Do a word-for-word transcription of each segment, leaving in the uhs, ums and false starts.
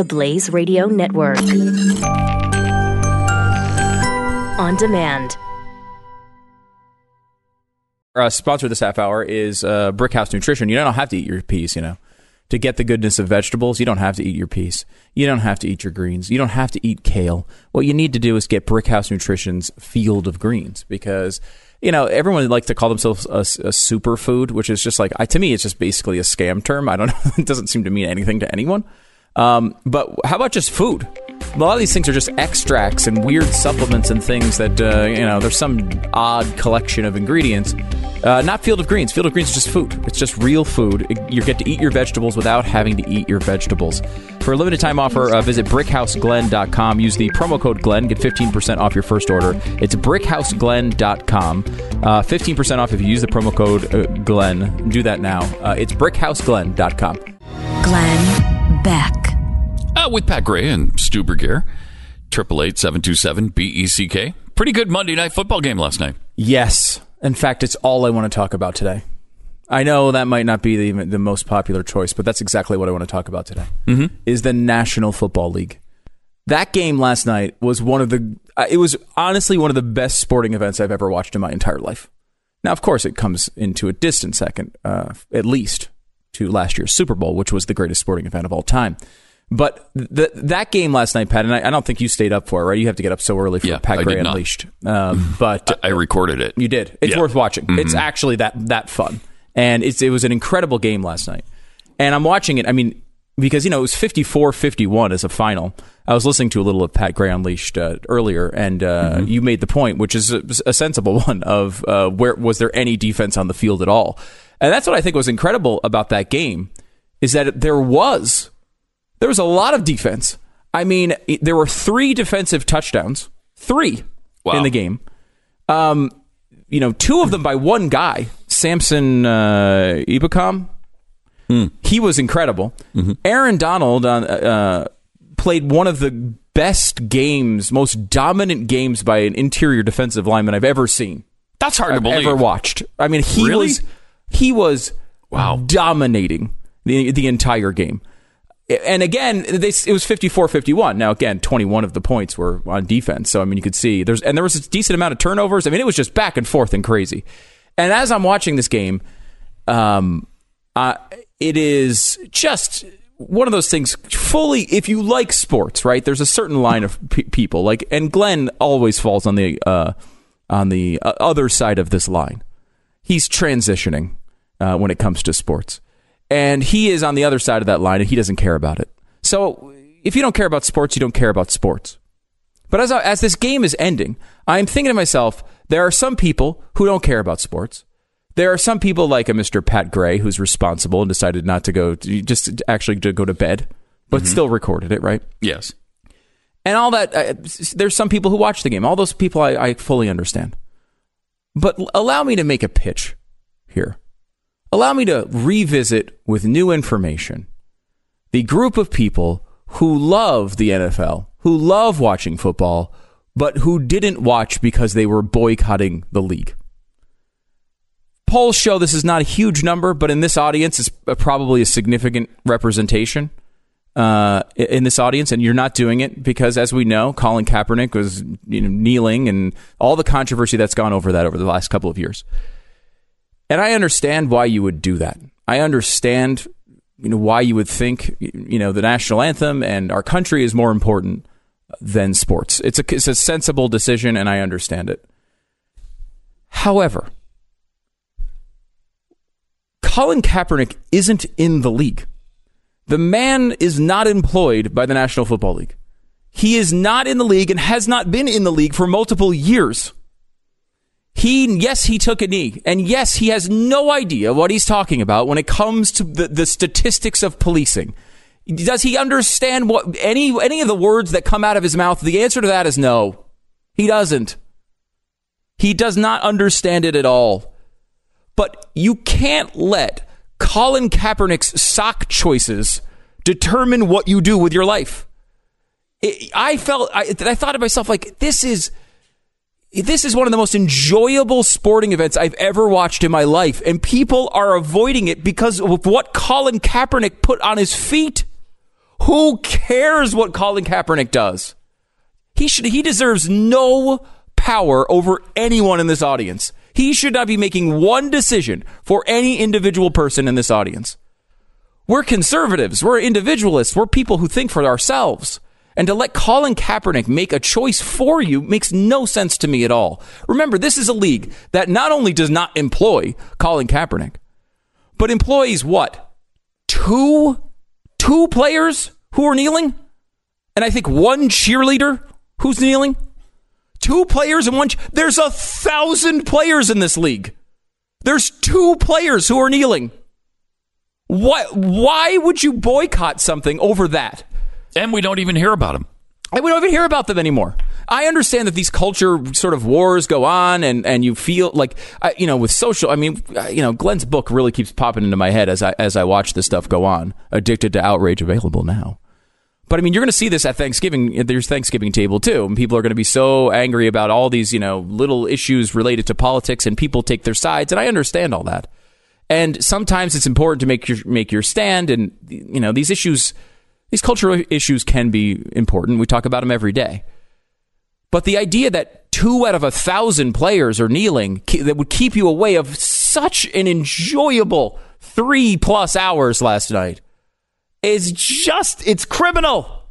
the Blaze Radio Network. On demand. Our uh, sponsor this half hour is uh, Brickhouse Nutrition. You don't have to eat your peas, you know. To get the goodness of vegetables, you don't have to eat your peas. You don't have to eat your greens. You don't have to eat kale. What you need to do is get Brickhouse Nutrition's Field of Greens, because, you know, everyone likes to call themselves a, a superfood, which is just like, I, to me, it's just basically a scam term. I don't know. It doesn't seem to mean anything to anyone. Um, but how about just food? A lot of these things are just extracts and weird supplements and things that, uh, you know, there's some odd collection of ingredients. Uh, not Field of Greens. Field of Greens is just food. It's just real food. It, you get to eat your vegetables without having to eat your vegetables. For a limited time offer, uh, visit brickhouse glenn dot com. Use the promo code Glenn. Get fifteen percent off your first order. It's brickhouse glenn dot com. Uh, fifteen percent off if you use the promo code uh, Glenn. Do that now. Uh, it's brickhouse glenn dot com. Glenn Beck. Uh, with Pat Gray and Stu Burguiere. eight eight eight, seven two seven, B E C K. Pretty good Monday Night Football game last night. Yes. In fact, it's all I want to talk about today. I know that might not be the, the most popular choice, but that's exactly what I want to talk about today, mm-hmm. is the National Football League. That game last night was one of the, uh, it was honestly one of the best sporting events I've ever watched in my entire life. Now, of course, it comes into a distant second, uh, at least, to last year's Super Bowl, which was the greatest sporting event of all time. But the, that game last night, Pat, and I, I don't think you stayed up for it, right? You have to get up so early for yeah, Pat Gray Unleashed. Um, but I, I recorded it. You did. It's yeah. worth watching. Mm-hmm. It's actually that that fun. And it's, it was an incredible game last night. And I'm watching it, I mean, because, you know, it was fifty-four fifty-one as a final. I was listening to a little of Pat Gray Unleashed uh, earlier, and uh, mm-hmm. you made the point, which is a, a sensible one, of uh, where was there any defense on the field at all? And that's what I think was incredible about that game, is that there was... There was a lot of defense. I mean, there were three defensive touchdowns, three wow. in the game. Um, you know, two of them by one guy, Samson uh, Ebukam. Mm. He was incredible. Mm-hmm. Aaron Donald uh, uh, played one of the best games, most dominant games by an interior defensive lineman I've ever seen. That's hard I've to believe. Ever watched. I mean, he really? was he was wow. dominating the the entire game. And again, they, it was fifty-four fifty-one. Now, again, twenty-one of the points were on defense. So, I mean, you could see there's, and there was a decent amount of turnovers. I mean, it was just back and forth and crazy. And as I'm watching this game, um, uh, it is just one of those things fully, if you like sports, right? There's a certain line of pe- people like, and Glenn always falls on the, uh, on the other side of this line. He's transitioning, uh, when it comes to sports. And he is on the other side of that line, and he doesn't care about it. So if you don't care about sports, you don't care about sports. But as I, as this game is ending, I'm thinking to myself, there are some people who don't care about sports. There are some people like a Mister Pat Gray, who's responsible and decided not to go, to, just actually to go to bed, but mm-hmm. still recorded it, right? Yes. And all that, uh, there's some people who watch the game. All those people I, I fully understand. But allow me to make a pitch here. Allow me to revisit with new information the group of people who love the N F L, who love watching football, but who didn't watch because they were boycotting the league. Polls show this is not a huge number, but in this audience, it's probably a significant representation uh, in this audience, and you're not doing it because, as we know, Colin Kaepernick was you know, kneeling and all the controversy that's gone over that over the last couple of years. And I understand why you would do that. I understand, you know, why you would think, you know, the national anthem and our country is more important than sports. It's a, it's a sensible decision, and I understand it. However, Colin Kaepernick isn't in the league. The man is not employed by the National Football League. He is not in the league and has not been in the league for multiple years. He, yes, he took a knee, and yes, he has no idea what he's talking about when it comes to the, the statistics of policing. Does he understand what any any of the words that come out of his mouth? The answer to that is no. He doesn't. He does not understand it at all. But you can't let Colin Kaepernick's sock choices determine what you do with your life. It, I felt, I, I thought to myself, like, this is... This is one of the most enjoyable sporting events I've ever watched in my life, and people are avoiding it because of what Colin Kaepernick put on his feet. Who cares what Colin Kaepernick does? He should. He deserves no power over anyone in this audience. He should not be making one decision for any individual person in this audience. We're conservatives. We're individualists. We're people who think for ourselves. And to let Colin Kaepernick make a choice for you makes no sense to me at all. Remember, this is a league that not only does not employ Colin Kaepernick, but employs what? Two, two players who are kneeling? And I think one cheerleader who's kneeling? Two players and one... Ch- There's a thousand players in this league. There's two players who are kneeling. Why, why would you boycott something over that? And we don't even hear about them. And we don't even hear about them anymore. I understand that these culture sort of wars go on, and, and you feel like, you know, with social, I mean, you know, Glenn's book really keeps popping into my head as I as I watch this stuff go on. Addicted to Outrage, available now. But I mean, you're going to see this at Thanksgiving. There's Thanksgiving table too, and people are going to be so angry about all these, you know, little issues related to politics, and people take their sides, and I understand all that. And sometimes it's important to make your make your stand, and you know, these issues. These cultural issues can be important. We talk about them every day. But the idea that two out of a thousand players are kneeling that would keep you away of such an enjoyable three plus hours last night is just, it's criminal.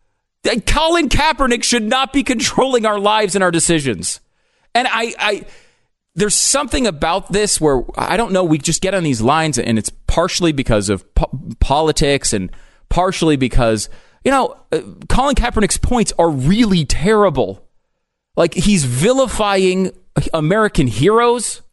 Colin Kaepernick should not be controlling our lives and our decisions. And I, I, there's something about this where, I don't know, we just get on these lines, and it's partially because of po- politics and partially because, you know, uh, Colin Kaepernick's points are really terrible. Like, he's vilifying American heroes.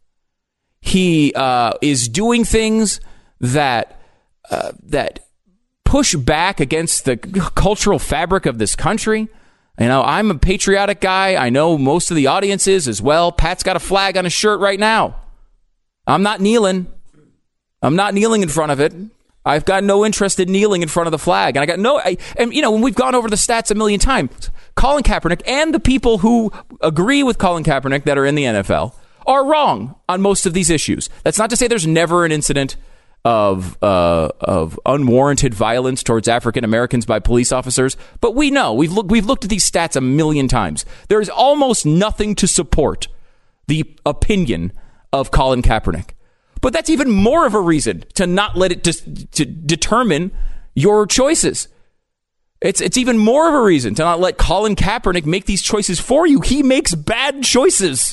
He uh, is doing things that uh, that push back against the cultural fabric of this country. You know, I'm a patriotic guy. I know most of the audience is as well. Pat's got a flag on his shirt right now. I'm not kneeling. I'm not kneeling in front of it. I've got no interest in kneeling in front of the flag. And I got no, I, and you know, when we've gone over the stats a million times, Colin Kaepernick and the people who agree with Colin Kaepernick that are in the N F L are wrong on most of these issues. That's not to say there's never an incident of, uh, of unwarranted violence towards African Americans by police officers. But we know, we've looked, we've looked at these stats a million times. There's almost nothing to support the opinion of Colin Kaepernick. But that's even more of a reason to not let it dis- to determine your choices. It's it's even more of a reason to not let Colin Kaepernick make these choices for you. He makes bad choices.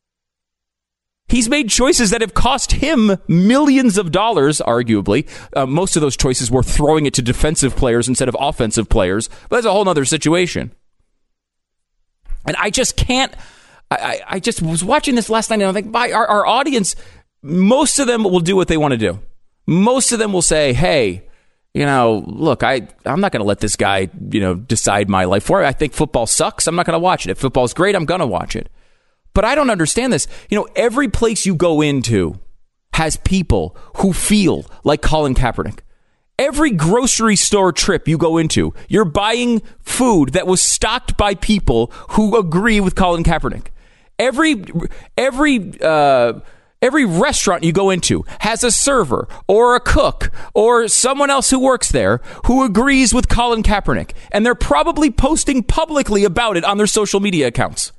He's made choices that have cost him millions of dollars, arguably. Uh, most of those choices were throwing it to defensive players instead of offensive players. But that's a whole other situation. And I just can't... I, I, I just was watching this last night, and I'm like, my, our, our audience... Most of them will do what they want to do. Most of them will say, hey, you know, look, I, I'm not going to let this guy, you know, decide my life for me. I think football sucks. I'm not going to watch it. If football's great, I'm going to watch it. But I don't understand this. You know, every place you go into has people who feel like Colin Kaepernick. Every grocery store trip you go into, you're buying food that was stocked by people who agree with Colin Kaepernick. Every, every, uh, Every restaurant you go into has a server or a cook or someone else who works there who agrees with Colin Kaepernick. And they're probably posting publicly about it on their social media accounts.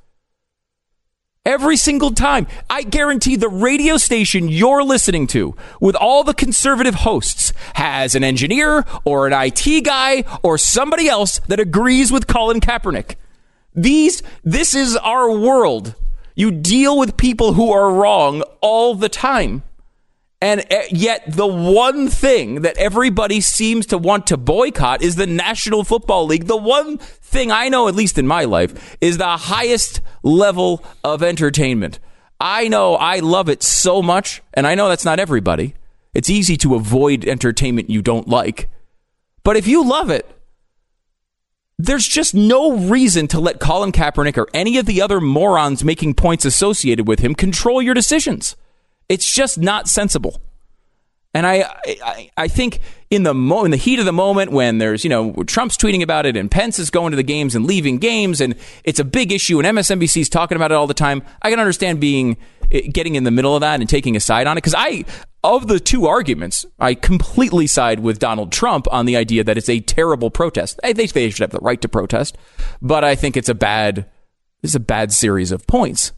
Every single time. I guarantee the radio station you're listening to with all the conservative hosts has an engineer or an I T guy or somebody else that agrees with Colin Kaepernick. These, this is our world. You deal with people who are wrong all the time. And yet the one thing that everybody seems to want to boycott is the National Football League. The one thing I know, at least in my life, is the highest level of entertainment. I know I love it so much, and I know that's not everybody. It's easy to avoid entertainment you don't like. But if you love it, there's just no reason to let Colin Kaepernick or any of the other morons making points associated with him control your decisions. It's just not sensible. And I, I, I think in the mo- in the heat of the moment, when there's, you know, Trump's tweeting about it and Pence is going to the games and leaving games, and it's a big issue, and M S N B C is talking about it all the time, I can understand being getting in the middle of that and taking a side on it, because I of the two arguments, I completely side with Donald Trump on the idea that it's a terrible protest. I think they should have the right to protest, but I think it's a bad, it's a bad series of points.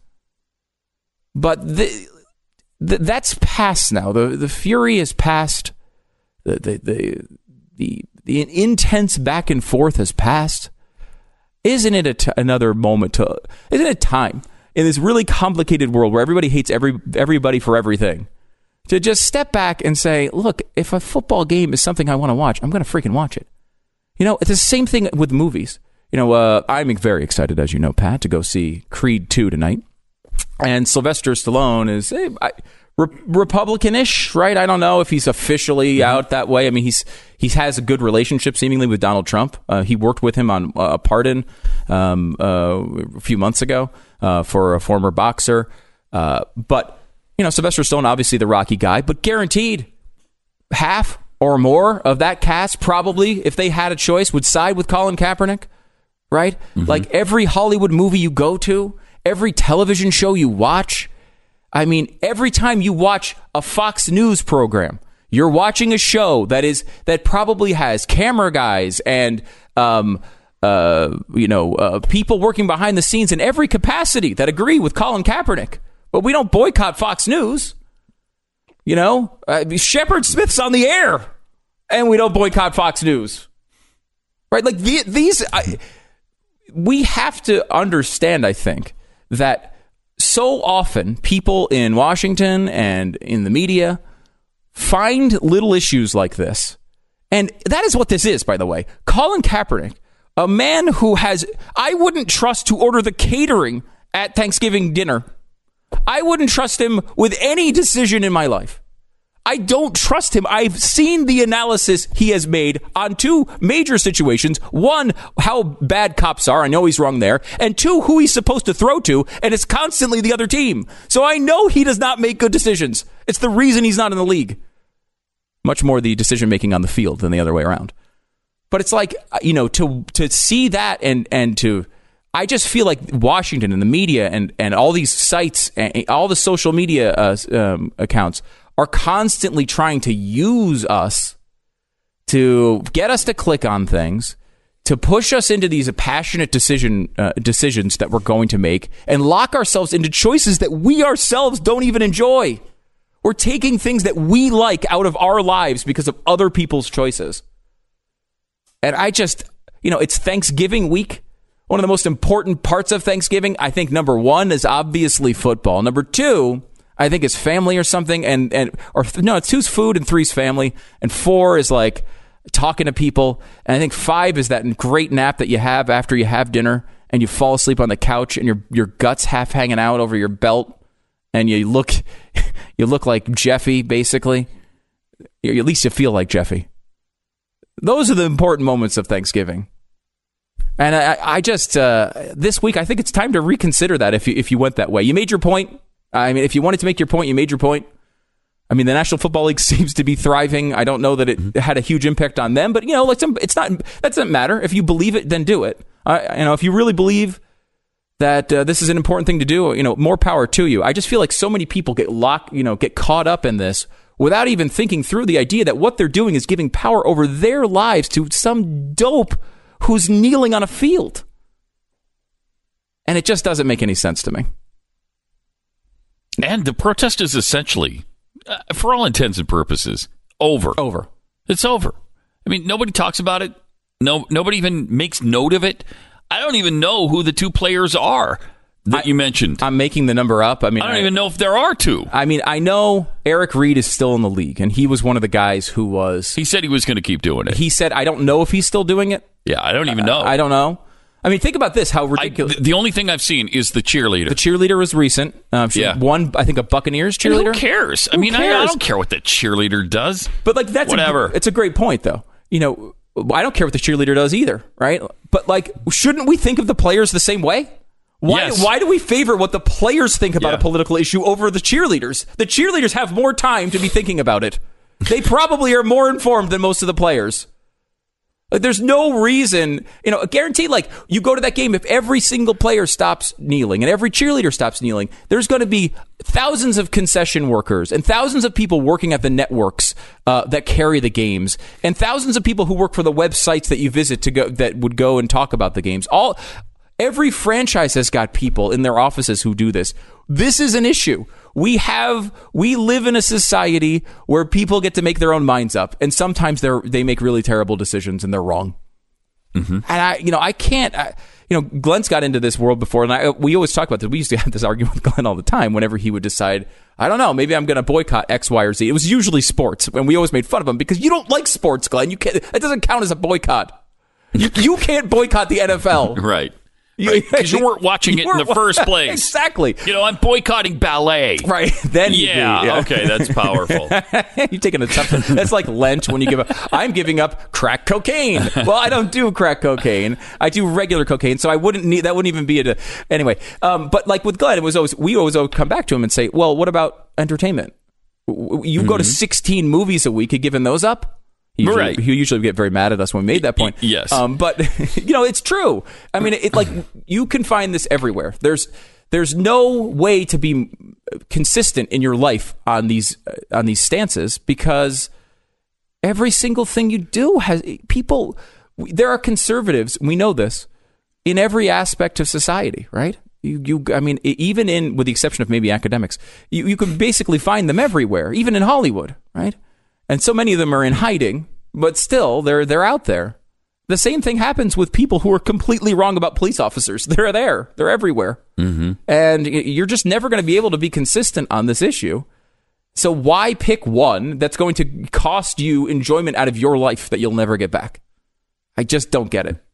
But the, the, that's past now. The the fury is past. The the the the, the intense back and forth has passed. Isn't it a t- another moment to? Isn't it time in this really complicated world where everybody hates every everybody for everything to just step back and say, look, if a football game is something I want to watch, I'm going to freaking watch it. You know, it's the same thing with movies. You know, uh, I'm very excited, as you know, Pat, to go see Creed two tonight. And Sylvester Stallone is eh, I, re- Republican-ish, right? I don't know if he's officially mm-hmm. out that way. I mean, he's he has a good relationship, seemingly, with Donald Trump. Uh, he worked with him on uh, a pardon um, uh, a few months ago uh, for a former boxer. Uh, but, you know, Sylvester Stallone, obviously the Rocky guy, but guaranteed half or more of that cast probably, if they had a choice, would side with Colin Kaepernick, right? Mm-hmm. Like every Hollywood movie you go to, every television show you watch, I mean, every time you watch a Fox News program, you're watching a show that is that probably has camera guys and um, uh, you know uh, people working behind the scenes in every capacity that agree with Colin Kaepernick. But we don't boycott Fox News. You know, uh, Shepard Smith's on the air, and we don't boycott Fox News, right? Like the, these, I, we have to understand, I think, that so often people in Washington and in the media find little issues like this. And that is what this is, by the way. Colin Kaepernick, a man who has, I wouldn't trust to order the catering at Thanksgiving dinner. I wouldn't trust him with any decision in my life. I don't trust him. I've seen the analysis he has made on two major situations. One, how bad cops are. I know he's wrong there. And two, who he's supposed to throw to. And it's constantly the other team. So I know he does not make good decisions. It's the reason he's not in the league. Much more the decision making on the field than the other way around. But it's like, you know, to to see that and, and to... I just feel like Washington and the media and, and all these sites and all the social media uh, um, accounts are constantly trying to use us to get us to click on things, to push us into these passionate decision uh, decisions that we're going to make and lock ourselves into choices that we ourselves don't even enjoy. We're taking things that we like out of our lives because of other people's choices. And I just, you know, it's Thanksgiving week. One of the most important parts of Thanksgiving, I think number one is obviously football. Number two, I think is family or something. And, and or no, it's two's food and three's family. And four is like talking to people. And I think five is that great nap that you have after you have dinner and you fall asleep on the couch and your your guts half hanging out over your belt. And you look you look like Jeffy, basically. At least you feel like Jeffy. Those are the important moments of Thanksgiving. And I, I just, uh, this week, I think it's time to reconsider that if you, if you went that way. You made your point. I mean, if you wanted to make your point, you made your point. I mean, the National Football League seems to be thriving. I don't know that it had a huge impact on them, but, you know, it's, it's not, that doesn't matter. If you believe it, then do it. Uh, you know, if you really believe that uh, this is an important thing to do, you know, more power to you. I just feel like so many people get locked, you know, get caught up in this without even thinking through the idea that what they're doing is giving power over their lives to some dope who's kneeling on a field. And it just doesn't make any sense to me. And the protest is essentially, uh, for all intents and purposes, over. Over. It's over. I mean, nobody talks about it. No, nobody even makes note of it. I don't even know who the two players are that I, you mentioned. I'm making the number up. I mean, I don't I, even know if there are two. I mean, I know Eric Reed is still in the league, and he was one of the guys who was... He said he was going to keep doing it. He said, I don't know if he's still doing it. Yeah, I don't even know. I, I don't know. I mean, think about this, how ridiculous... I, the only thing I've seen is the cheerleader. The cheerleader was recent. Um, she yeah. won, I think, a Buccaneers cheerleader. And who cares? Who I mean, cares? I, I don't care what the cheerleader does. But, like, that's... Whatever. A, it's a great point, though. You know, I don't care what the cheerleader does either, right? But, like, shouldn't we think of the players the same way? Why, yes. why do we favor what the players think about yeah. a political issue over the cheerleaders? The cheerleaders have more time to be thinking about it. They probably are more informed than most of the players. There's no reason, you know, guaranteed, like, you go to that game, if every single player stops kneeling and every cheerleader stops kneeling, there's going to be thousands of concession workers and thousands of people working at the networks uh, that carry the games, and thousands of people who work for the websites that you visit to go that would go and talk about the games. All every franchise has got people in their offices who do this. This is an issue. We have, we live in a society where people get to make their own minds up, and sometimes they're, they make really terrible decisions and they're wrong. Mm-hmm. And I, you know, I can't, I, you know, Glenn's got into this world before, and I, we always talk about this. We used to have this argument with Glenn all the time whenever he would decide, I don't know, maybe I'm going to boycott X, Y, or Z. It was usually sports, and we always made fun of him because you don't like sports, Glenn. You can't, it doesn't count as a boycott. You, you can't boycott the N F L. Right. Because you, you weren't watching it in the first place. Exactly. You know, I'm boycotting ballet. Right. Then yeah, yeah. Okay, that's powerful. You've taken a tough. That's like Lent when you give up. I'm giving up crack cocaine. Well, I don't do crack cocaine. I do regular cocaine, so I wouldn't need. That wouldn't even be a. Anyway, um, but like with Glenn, it was always we always come back to him and say, well, what about entertainment? You mm-hmm. go to sixteen movies a week. Have given those up? He usually, right. he usually get very mad at us when we made that point. Yes. Um, but, you know, it's true. I mean, it like you can find this everywhere. There's there's no way to be consistent in your life on these uh, on these stances because every single thing you do has people. There are conservatives. We know this in every aspect of society, right? You, you, I mean, even in, with the exception of maybe academics, you, you can basically find them everywhere, even in Hollywood, right? And so many of them are in hiding, but still, they're they're out there. The same thing happens with people who are completely wrong about police officers. They're there. They're everywhere. Mm-hmm. And you're just never going to be able to be consistent on this issue. So why pick one that's going to cost you enjoyment out of your life that you'll never get back? I just don't get it.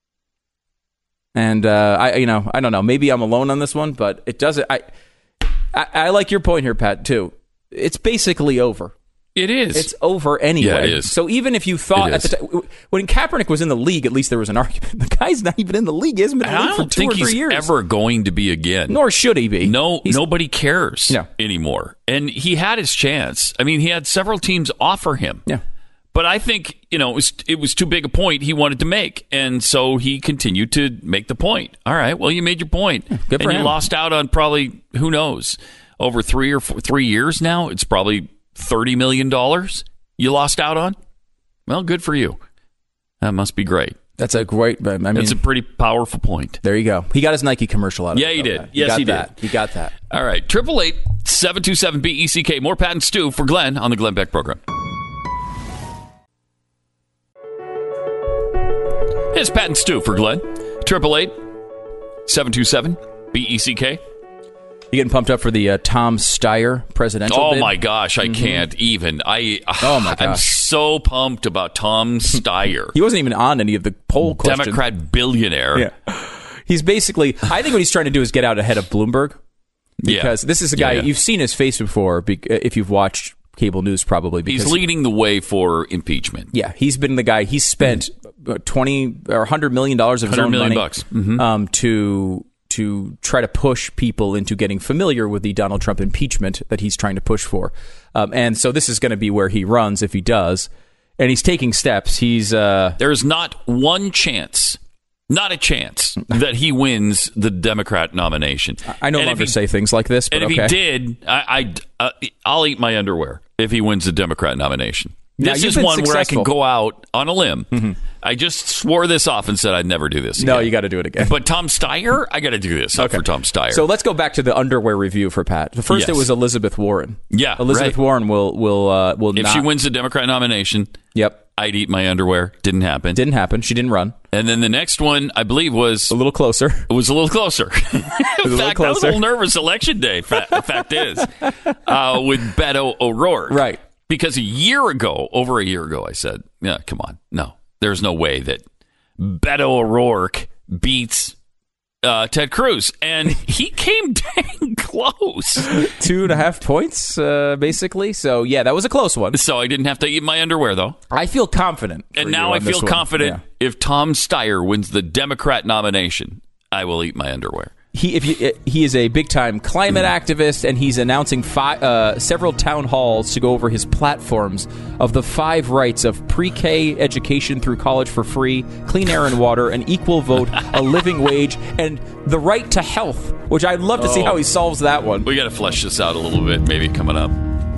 And uh, I, you know, I don't know. Maybe I'm alone on this one, but it doesn't. I, I, I like your point here, Pat. Too. It's basically over. It is. It's over anyway. Yeah, it is. So even if you thought at the time, when Kaepernick was in the league, at least there was an argument. The guy's not even in the league. He hasn't been in the league for two or three years. I don't think he's ever going to be again. Nor should he be. No, he's, nobody cares no. anymore. And he had his chance. I mean, he had several teams offer him. Yeah. But I think, you know, it was, it was too big a point he wanted to make. And so he continued to make the point. All right, well, you made your point. Yeah, good for and him. You lost out on probably, who knows, over three or four, three years now. It's probably thirty million dollars you lost out on. Well, good for you. That must be great. That's a great, I mean. That's a pretty powerful point. There you go. He got his Nike commercial out of yeah, it. Yeah, he did. That. Yes, got he that. did. He got that. All right. eight eight eight, seven two seven, B E C K. More Pat and Stu for Glenn on the Glenn Beck program. It's Pat and Stu for Glenn. eight eight eight, seven two seven, B E C K. You getting pumped up for the uh, Tom Steyer presidential Oh, bid? my gosh. I mm-hmm. can't even. I, oh, my gosh. I'm so pumped about Tom Steyer. He wasn't even on any of the poll questions. Democrat billionaire. Yeah. He's basically, I think what he's trying to do is get out ahead of Bloomberg. Because yeah. this is a guy, yeah, yeah. you've seen his face before, if you've watched cable news probably. Because, he's leading the way for impeachment. Yeah, he's been the guy, he's spent twenty or one hundred million dollars of his own one hundred million money bucks. Mm-hmm. um, to... to try to push people into getting familiar with the Donald Trump impeachment that he's trying to push for. Um, and so this is going to be where he runs if he does. And he's taking steps. He's uh, There's not one chance, not a chance, that he wins the Democrat nomination. I no and longer he, say things like this, but and okay. if he did, I, I, uh, I'll eat my underwear if he wins the Democrat nomination. Now, this is one successful. Where I can go out on a limb. Mm-hmm. I just swore this off and said I'd never do this again. No, you got to do it again. But Tom Steyer, I got to do this okay. for Tom Steyer. So let's go back to the underwear review for Pat. First, yes. it was Elizabeth Warren. Yeah, Elizabeth right. Warren will will uh, will if not. she wins the Democrat nomination. Yep. I'd eat my underwear. Didn't happen. Didn't happen. She didn't run. And then the next one, I believe, was a little closer. It was a little closer. In fact, little closer. I was a little nervous election day. Fa- fact is, uh, with Beto O'Rourke, right? Because a year ago, over a year ago, I said, "Yeah, come on, no, there's no way that Beto O'Rourke beats uh, Ted Cruz," and he came dang close, two and a half points, uh, basically. So yeah, that was a close one. So I didn't have to eat my underwear, though. I feel confident, and now I feel confident. Yeah. If Tom Steyer wins the Democrat nomination, I will eat my underwear. he if you, he is a big time climate activist, and he's announcing fi- uh, several town halls to go over his platforms of the five rights of pre-K education through college for free, clean air and water, an equal vote, a living wage, and the right to health. Which I'd love to oh, see how he solves that one. We got to flesh this out a little bit, maybe coming up.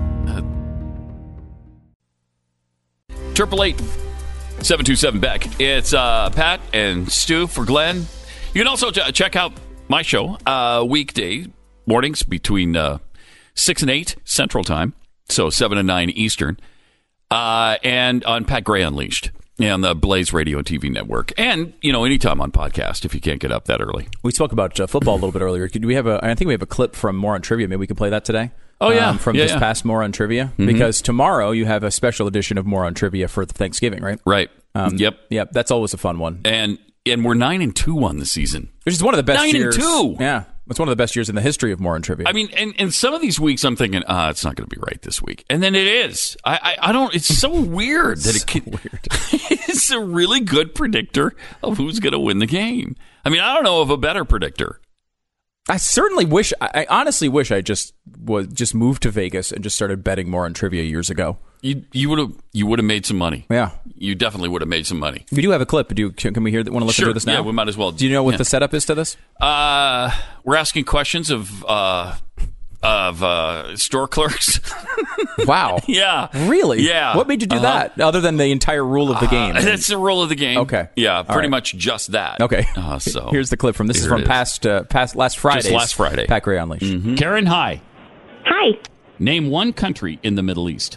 Triple eight seven two seven Beck. It's uh, Pat and Stu for Glenn. You can also ch- check out my show uh, weekday mornings between uh, six and eight Central Time, so seven and nine Eastern, uh, and on Pat Gray Unleashed on the Blaze Radio and T V network, and you know anytime on podcast if you can't get up that early. We spoke about uh, football a little bit earlier. Do we have a? I think we have a clip from More on Trivia. Maybe we can play that today. Oh yeah, um, from yeah, just yeah. past More on Trivia, mm-hmm. because tomorrow you have a special edition of More on Trivia for Thanksgiving, right? Right. Um, yep. Yep. That's always a fun one. And and we're nine and two on the season, which is one of the best nine years. Nine and two. Yeah, it's one of the best years in the history of More on Trivia. I mean, and, and some of these weeks I'm thinking, ah, it's not going to be right this week, and then it is. I I, I don't. It's so weird that so it can, weird. It's a really good predictor of who's going to win the game. I mean, I don't know of a better predictor. I certainly wish. I honestly wish I just was just moved to Vegas and just started betting more on trivia years ago. You you would have you would have made some money. Yeah, you definitely would have made some money. We do have a clip. Do can we hear that? Want to listen sure. to this now? Yeah, we might as well. Do you know what yeah. the setup is to this? Uh, we're asking questions of uh of uh, store clerks. Wow. Yeah. Really? Yeah. What made you do uh-huh. that? Other than the entire rule of the game? Uh, that's the rule of the game. Okay. Yeah, All pretty right. much just that. Okay. Uh, so here's the clip from this is from is. past uh, past last Friday. Just last Friday. Pat Gray Unleashed. Mm-hmm. Karen, hi. Hi. Name one country in the Middle East.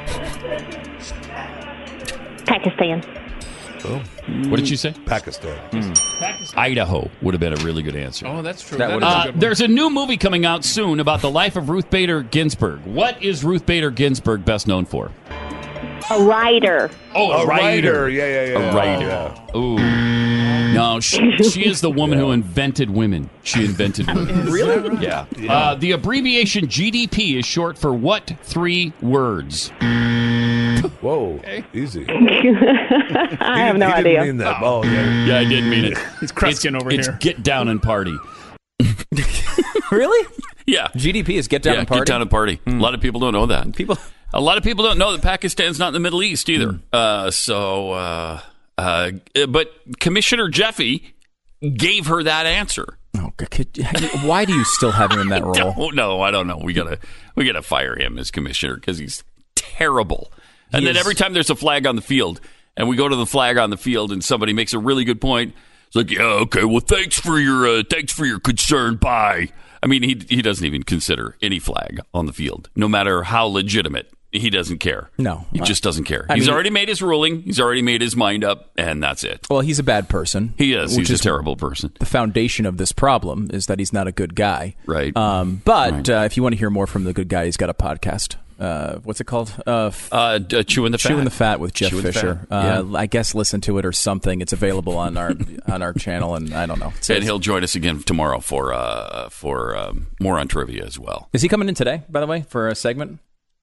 Pakistan. Oh. What did you say? Pakistan. Mm. Pakistan. Idaho would have been a really good answer. Oh, that's true. That That would is have a Uh, good one. there's a new movie coming out soon about the life of Ruth Bader Ginsburg. What is Ruth Bader Ginsburg best known for? A writer. Oh, a writer. Yeah, yeah, yeah. A writer. Oh, yeah. Ooh. No, she, she is the woman who invented women. She invented women. Really? Yeah. Yeah. Uh, the abbreviation G D P is short for what three words? Whoa. Easy. I have no he idea. Didn't mean that. Oh, yeah. Yeah, I didn't mean it. It's Kreskin over it's here. Get down and party. Really? Yeah. G D P is get down yeah, and party. Get down and party. A lot of people don't know that. People. A lot of people don't know that Pakistan's not in the Middle East either. Mm. Uh, so, uh, uh, but Commissioner Jeffy gave her that answer. Oh, could, why do you still have him in that role? Oh no, I don't know. We gotta we gotta fire him as commissioner because he's terrible. And He then is. every time there's a flag on the field, and we go to the flag on the field, and somebody makes a really good point, it's like, yeah, okay, well, thanks for your uh, thanks for your concern. Bye. I mean, he he doesn't even consider any flag on the field, no matter how legitimate. He doesn't care. No. He just doesn't care. I He's mean- already made his ruling. He's already made his mind up, and that's it. Well, he's a bad person. He is. which He's is a terrible person. The foundation of this problem is that he's not a good guy. Right. Um, but Right. Uh, if you want to hear more from the good guy, he's got a podcast. Uh, what's it called? Uh, f- Uh, d- uh, chewing the fat. Chewing the Fat with Jeff Chewing the Fisher. Fat. Uh, I guess listen to it or something. It's available on our on our channel, and I don't know. So And he'll join us again tomorrow for uh, for um, more on trivia as well. is he coming in today, by the way, for a segment?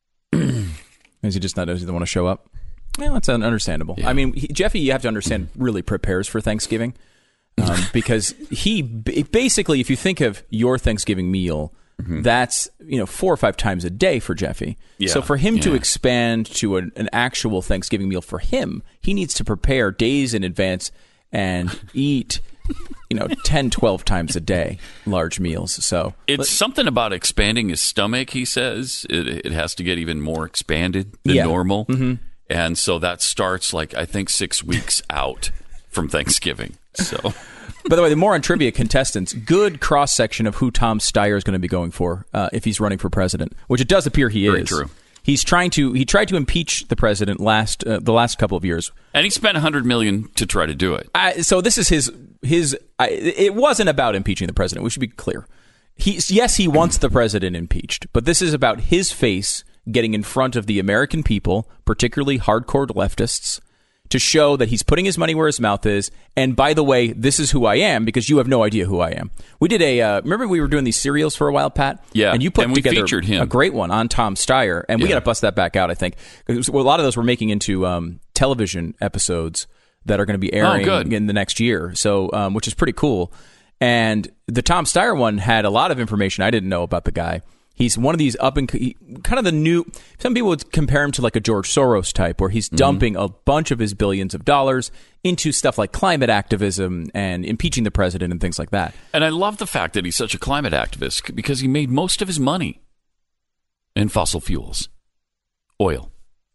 Is he just not? Does he want to show up? Well, that's understandable. Yeah. I mean, he, Jeffy, you have to understand, really prepares for Thanksgiving um, because he b- basically, if you think of your Thanksgiving meal, mm-hmm. that's you know four or five times a day for Jeffy. Yeah. So for him to Yeah. expand to an, an actual Thanksgiving meal for him, he needs to prepare days in advance and eat. You know, ten, twelve times a day, large meals. So It's something about expanding his stomach, he says. It, it has to get even more expanded than Yeah. normal. Mm-hmm. And so that starts, like, I think six weeks out from Thanksgiving. So, By the way, the More on Trivia contestants, good cross-section of who Tom Steyer is going to be going for uh, if he's running for president, which it does appear he Very is. true. He's trying to, he tried to impeach the president last uh, the last couple of years. and he spent one hundred million dollars to try to do it. I, so this is his, his I, it wasn't about impeaching the president. We should be clear. He, yes, he wants the president impeached, but this is about his face getting in front of the American people, particularly hardcore leftists, to show that he's putting his money where his mouth is. And by the way, this is who I am because you have no idea who I am. We did a, uh, remember we were doing these serials for a while, Pat? Yeah, And you put and we together featured him. a great one on Tom Steyer. And we Yeah. got to bust that back out, I think. 'Cause a lot of those we're making into um, television episodes that are going to be airing Oh, good. in the next year. So, um, which is pretty cool. And the Tom Steyer one had a lot of information I didn't know about the guy. He's one of these up and he, kind of the new. Some people would compare him to like a George Soros type, where he's mm-hmm. dumping a bunch of his billions of dollars into stuff like climate activism and impeaching the president and things like that. And I love the fact that he's such a climate activist because he made most of his money in fossil fuels, oil.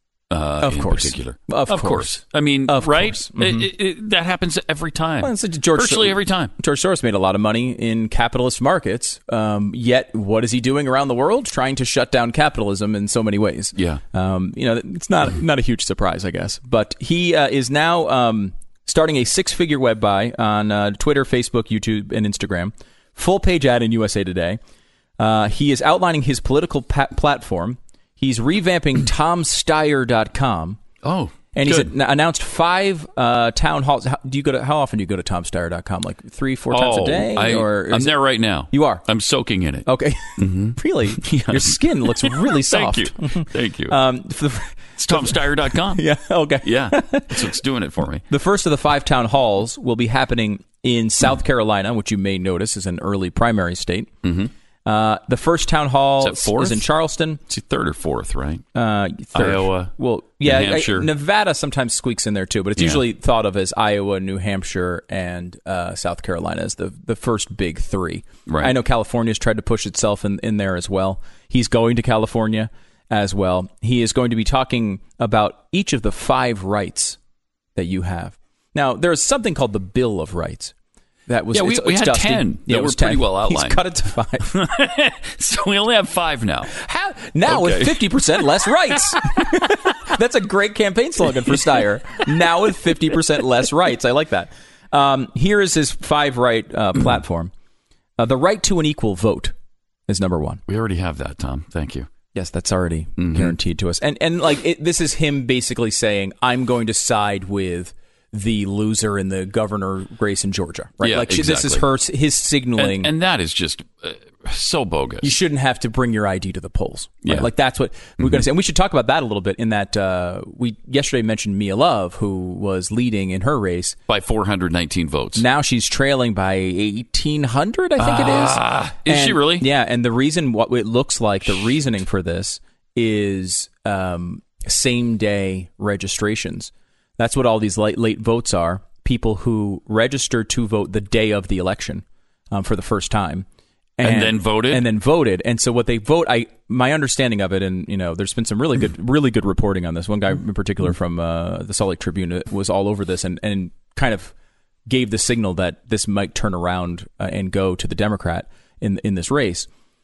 Uh, of in course, particular. of, of course. course. I mean, of right? Course. Mm-hmm. It, it, that happens every time. Well, it's like George Virtually Sor- every time. George Soros made a lot of money in capitalist markets. Um, yet, what is he doing around the world? Trying to shut down capitalism in so many ways. Yeah. Um, you know, it's not not a huge surprise, I guess. But he uh, is now um, starting a six-figure web buy on uh, Twitter, Facebook, YouTube, and Instagram. Full page ad in U S A Today. Uh, he is outlining his political pa- platform. He's revamping tom steyer dot com. Oh, and good. he's an- announced five uh, town halls. How, do you go to? How often do you go to tom steyer dot com? Like three, four times oh, a day? I, or I'm there right now. You are? I'm soaking in it. Okay. Mm-hmm. Really? Yeah. Your skin looks really soft. Thank you. Thank you. um, for the, it's tom steyer dot com. Yeah. Okay. Yeah. That's what's doing it for me. The first of the five town halls will be happening in South Carolina, which you may notice is an early primary state. Mm-hmm. Uh, the first town hall Is that fourth? is in Charleston. It's third or fourth, right? Uh, third. Iowa, Well, yeah, New Hampshire. I, Nevada sometimes squeaks in there too, but it's Yeah. usually thought of as Iowa, New Hampshire, and uh, South Carolina as the the first big three. Right. I know California's tried to push itself in, in there as well. He's going to California as well. He is going to be talking about each of the five rights that you have. Now, there's something called the Bill of Rights. That was Yeah, we- it's, we it's had dusty. ten Yeah, that it was were pretty ten. well outlined. He's cut it to five. So we only have five now. How, now Okay. with fifty percent less rights. That's a great campaign slogan for Steyer. Now with fifty percent less rights. I like that. Um, here is his five right uh, platform. Uh, the right to an equal vote is number one. We already have that, Tom. Thank you. Yes, that's already Mm-hmm. guaranteed to us. And and like it, this is him basically saying, I'm going to side with the loser in the governor race in Georgia. Right? Yeah, like she- this is her his signaling. And, and that is just uh, so bogus. You shouldn't have to bring your I D to the polls. Right? Yeah. Like that's what we're Mm-hmm. going to say. And we should talk about that a little bit in that uh, we yesterday mentioned Mia Love, who was leading in her race. By four hundred nineteen votes. Now she's trailing by eighteen hundred, I think Ah, it is. is she And- really? Yeah. And the reason, what it looks like, the reasoning for this is um, same day registrations. That's what all these late, late votes are. People who registered to vote the day of the election um, for the first time. And then voted? And then voted. And so what they vote, I my understanding of it, and you know, there's been some really good, really good reporting on this. One guy in particular from uh, the Salt Lake Tribune was all over this and, and kind of gave the signal that this might turn around uh, and go to the Democrat in in this race.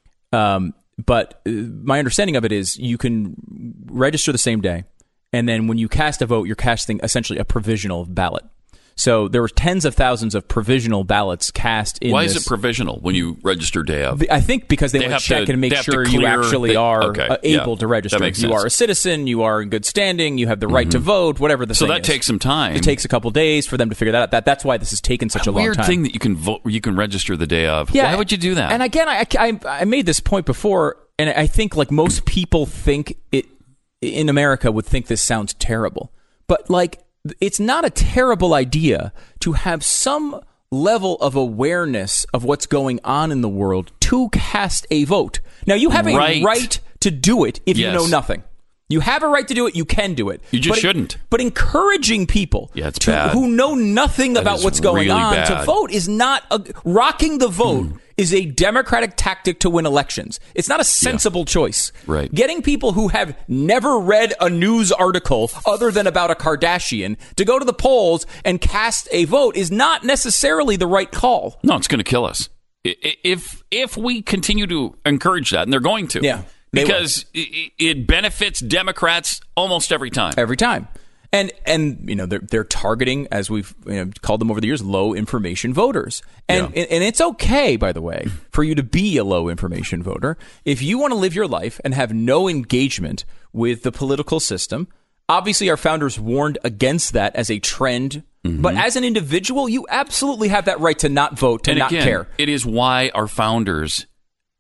Um, but uh, my understanding of it is you can register the same day, and then when you cast a vote, you're casting essentially a provisional ballot. So there were tens of thousands of provisional ballots cast in Why this. is it provisional when you register day of? I think because they, They want have to check to- and make they have to sure you clear actually the- are okay, uh, yeah, able to register. that makes You sense. are a citizen. You are in good standing. You have the right to vote. Whatever the So thing that is. takes some time. It takes a couple days for them to figure that out. That that's why this has taken such a, a long weird time. thing that you can vote, you can register the day of. Why would you do that? And again, I, I I made this point before, and I think like most people think it in America would think this sounds terrible, but like it's not a terrible idea to have some level of awareness of what's going on in the world to cast a vote. Now you have a Right. right to do it if Yes. you know nothing. You have a right to do it. You can do it. You just But- shouldn't. But encouraging people Yeah, it's to, bad. who know nothing That about is what's going really on to bad. vote is not a, rocking the vote Hmm. is a democratic tactic to win elections. It's not a sensible choice. Right. Getting people who have never read a news article other than about a Kardashian to go to the polls and cast a vote is not necessarily the right call. No, it's going to kill us. I- i- If if we continue to encourage that, and they're going to. Yeah, they will. Because i- it benefits Democrats almost every time. Every time. And, and you know, they're, they're targeting, as we've you know, called them over the years, low information voters. And, Yeah. and, and it's okay, by the way, for you to be a low information voter. If you want to live your life and have no engagement with the political system, obviously our founders warned against that as a trend. Mm-hmm. But as an individual, you absolutely have that right to not vote, to and not again, care. it is why our founders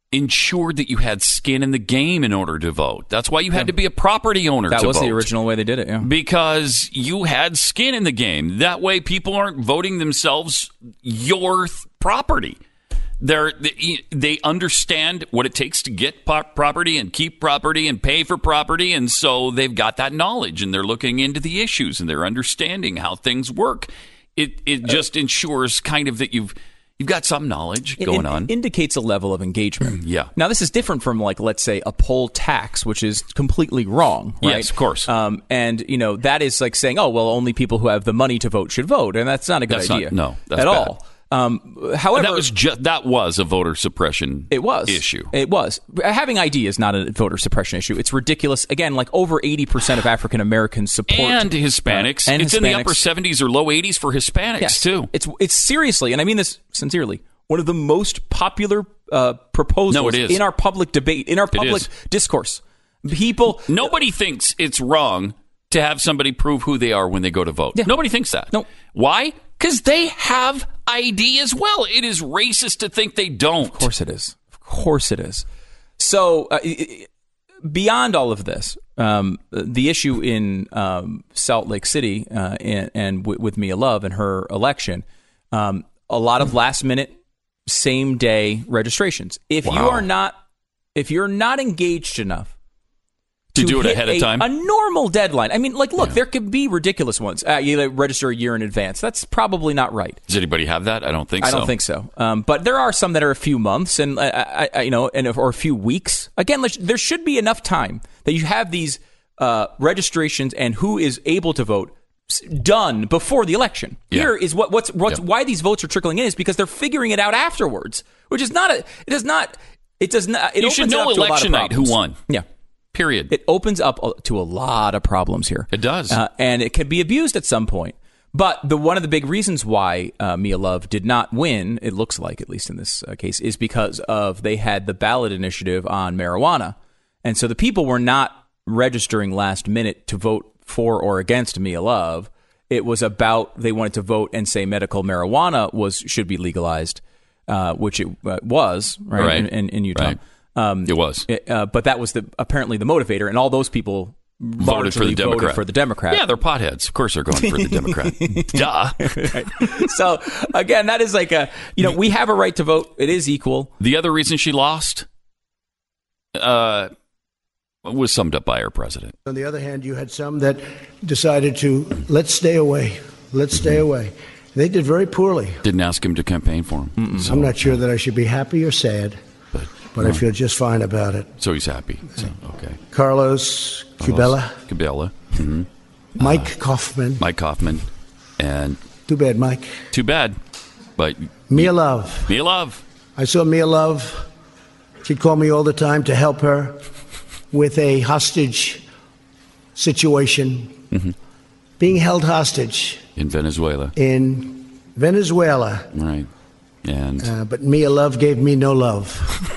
ensured that you had skin in the game in order to vote. That's why you had to be a property owner That to was vote. the original way they did it, yeah. Because you had skin in the game. That way people aren't voting themselves your th- property. They're, they they understand what it takes to get po- property and keep property and pay for property, and so they've got that knowledge, and they're looking into the issues, and they're understanding how things work. It it just ensures kind of that you've you've got some knowledge It- going it on. indicates a level of engagement. Yeah. Now, this is different from, like, let's say, a poll tax, which is completely wrong, right? Yes, of course. Um, and, you know, that is like saying, oh, well, only people who have the money to vote should vote, and that's not a good That's not- idea. no, that's at bad. all. Um, however, that was just that was a voter suppression It was issue. It was. Having I D is not a voter suppression issue. It's ridiculous. Again, like over eighty percent of African Americans support And Hispanics. Uh, and it's in the Hispanics. upper seventies or low eighties for Hispanics, Yes. too. It's it's seriously, and I mean this sincerely, one of the most popular uh, proposals No, it is. in our public debate, in our public is. discourse. People, Nobody thinks it's wrong to have somebody prove who they are when they go to vote. Yeah. Nobody thinks that. No. Why? Because they have I D as well. It is racist to think they don't. of course it is. Of course it is. So uh, beyond all of this, um, the issue in um, Salt Lake City uh, and, and w- with Mia Love and her election, um, a lot of last minute, same day registrations. If you Wow. are not, if you're not engaged enough To do it hit ahead of a- time? a normal deadline. I mean, like, look, there could be ridiculous ones. Uh, you register a year in advance. That's probably not right. Does anybody have that? I don't think I so. don't think so. Um, but there are some that are a few months and uh, I, I, you know, and or a few weeks. Again, let's- there should be enough time that you have these uh, registrations and who is able to vote s- done before the election. Yeah. Here is what what's what's Yeah. why these votes are trickling in is because they're figuring it out afterwards, which is not a. It does not. It does not. It You opens should it know up to a lot of election night who problems. won. Yeah. Period. It opens up to a lot of problems here. It does. Uh, and it can be abused at some point. But the one of the big reasons why uh, Mia Love did not win, it looks like, at least in this uh, case, is because of they had the ballot initiative on marijuana. And so the people were not registering last minute to vote for or against Mia Love. It was about they wanted to vote and say medical marijuana was should be legalized, uh, which it uh, was, right, Right. In, in, in Utah. Right. Um, It was. uh, but that was the apparently the motivator, and all those people Voted for the largely Democrat. Voted for the Democrat. Yeah, they're potheads. Of course they're going for the Democrat. Duh. So again, that is like a you know we have a right to vote. It is equal. The other reason she lost uh, was summed up by her president. On the other hand, you had some that decided to, let's stay away, let's stay away. They did very poorly. Didn't ask him to campaign for him. So, I'm not sure that I should be happy or sad, but, but I feel just fine about it. so he's happy. So, okay. Carlos Cubella, Cabela. hmm Mike Kaufman. Mike Kaufman. And Too bad, Mike. too bad, but Mia Love. Mia Love. I saw Mia Love. She'd call me all the time to help her with a hostage situation, being held hostage In Venezuela. in Venezuela. Right. And Uh, but Mia Love gave me no love.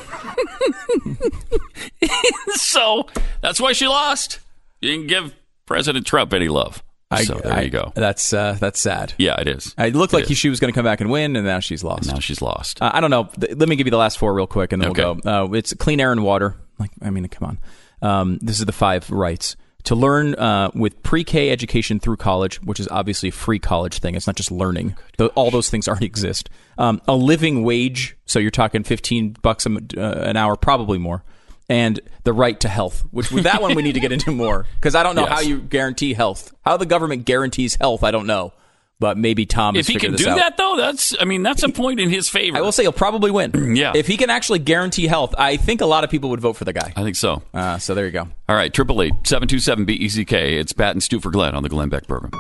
so that's why she lost. You didn't give President Trump any love. So there I- you go. That's uh, that's sad. Yeah, it is. It looked It like is. she was going to come back and win, and now she's lost. Now she's lost. Uh, I don't know. Th- Let me give you the last four real quick, and then we'll Okay. go. Uh, it's clean air and water. Like, I mean, come on. Um, this is the five rights to learn uh, with pre-K education through college, which is obviously a free college thing. It's not just learning. Th- all those things already exist. Um, a living wage, so you're talking fifteen bucks a m- uh, an hour, probably more. And the right to health, which with that one we need to get into more because I don't know Yes. how you guarantee health. How the government guarantees health, I don't know. But maybe Tom has If he figured can this do out. that, though, that's, I mean, that's a point in his favor. I will say he'll probably win. Yeah. If he can actually guarantee health, I think a lot of people would vote for the guy. I think so. Uh, so there you go. All right, triple eight seven two seven B E C K. It's Pat and Stu for Glenn on the Glenn Beck program.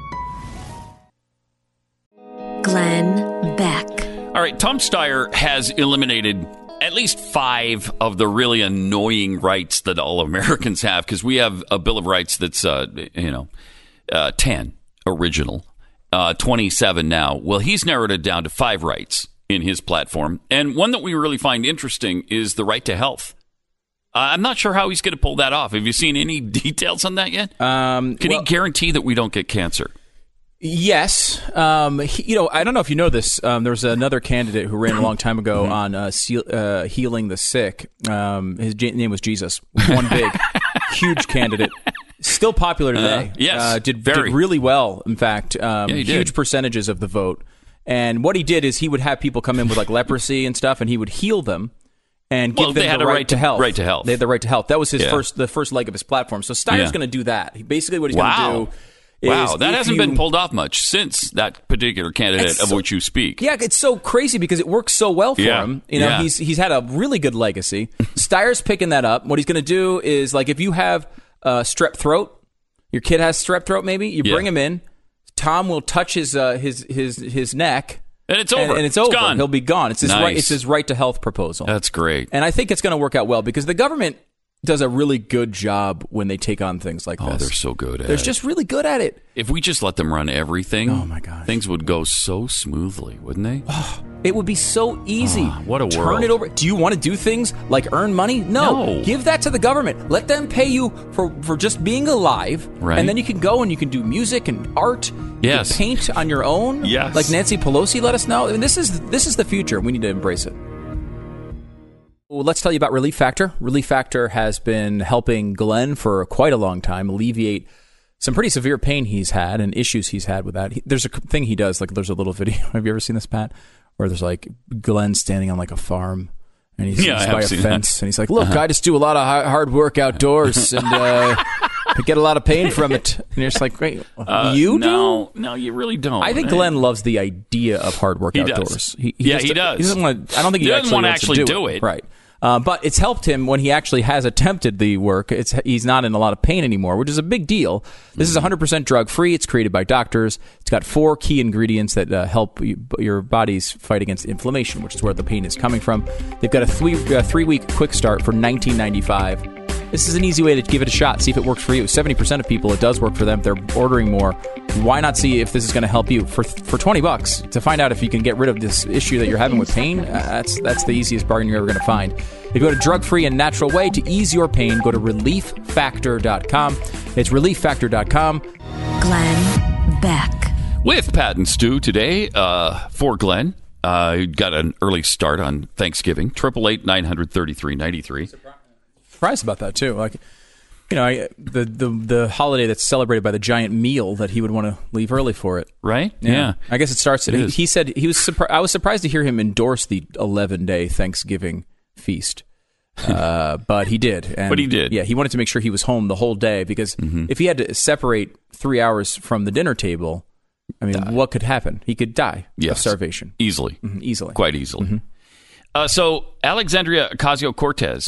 Glenn Beck. All right, Tom Steyer has eliminated at least five of the really annoying rights that all Americans have because we have a Bill of Rights that's, uh, you know, uh, ten original, uh, twenty-seven now. Well, he's narrowed it down to five rights in his platform. And one that we really find interesting is the right to health. Uh, I'm not sure how he's going to pull that off. Have you seen any details on that yet? Um, Can well, he guarantee that we don't get cancer? Yes. Um, he, you know, I don't know if you know this. Um, there was another candidate who ran a long time ago on uh, seal, uh, healing the sick. Um, his j- name was Jesus. One big, huge candidate. Still popular today. Uh, yes. Uh, did, very. did really well, in fact. Um, Yeah, he huge did. percentages of the vote. And what he did is he would have people come in with like leprosy and stuff, and he would heal them and give Well, them they had the a right, right to to- health. right to health. They had the right to health. That was his Yeah. first, the first leg of his platform. So Steyer's Yeah. going to do that. He, basically, what he's Wow. going to do. Is Wow, that if hasn't you- been pulled off much since that particular candidate It's of so- which you speak. Yeah, it's so crazy because it works so well for Yeah. him. You know, Yeah. he's he's had a really good legacy. Steyer's picking that up. What he's going to do is like if you have uh, strep throat, your kid has strep throat, maybe you Yeah. bring him in. Tom will touch his uh, his his his neck, And it's over. and, and it's, It's over. gone. He'll be gone. It's his Nice. right. It's his right to health proposal. That's great. And I think it's going to work out well because the government does a really good job when they take on things like Oh, this. they're so good at They're it. just really good at it. If we just let them run everything, Oh, my gosh. things would go so smoothly, wouldn't they? It would be so easy. Ah, what a Turn world. it over. Do you want to do things like earn money? No. No. Give that to the government. Let them pay you for, for just being alive. Right. And then you can go and you can do music and art. You Yes. can paint on your own. Yes. Like Nancy Pelosi let us know. I mean, this is this is the future. We need to embrace it. Well, let's tell you about Relief Factor. Relief Factor has been helping Glenn for quite a long time alleviate some pretty severe pain he's had and issues he's had with that. He, there's a thing he does, like there's a little video. Have you ever seen this, Pat? Where there's like Glenn standing on like a farm and he's, Yeah, he's I by have a seen fence that. and he's like, look, I just do a lot of hi- hard work outdoors and uh, I get a lot of pain from it. And you're just like, wait, Uh, you do? No, no, you really don't. I think Eh? Glenn loves the idea of hard work He does. outdoors. He, Yeah, just- he does. He doesn't want to, I don't think he, He doesn't actually wanna wants actually to do it. Right. Uh, but it's helped him when he actually has attempted the work. It's he's not in a lot of pain anymore, which is a big deal. This is one hundred percent drug free. It's created by doctors. It's got four key ingredients that uh, help you, your body's fight against inflammation, which is where the pain is coming from. They've got a three uh, three week quick start for nineteen ninety-five. This is an easy way to give it a shot. See if it works for you. seventy percent of people, it does work for them. They're ordering more. Why not see if this is going to help you for for twenty bucks to find out if you can get rid of this issue that you're having with pain? Uh, that's that's the easiest bargain you're ever going to find. If you go to drug-free and natural way to ease your pain, go to relief factor dot com. It's relief factor dot com. Glenn Beck. With Pat and Stu today uh, for Glenn. Uh, got an early start on Thanksgiving. Triple eight nine hundred thirty three ninety three. Surprised about that too. Like, you know, I, the the the holiday that's celebrated by the giant meal that he would want to leave early for it. Right? Yeah. I guess it starts. It he, is. he said he was. Surpri- I was surprised to hear him endorse the eleven day Thanksgiving feast, uh, but he did. And But he did. Yeah, he wanted to make sure he was home the whole day because Mm-hmm. if he had to separate three hours from the dinner table, I mean, what could happen? He could die Yes. of starvation Easily. Mhm, easily. Quite easily. Uh, so, Alexandria Ocasio-Cortez,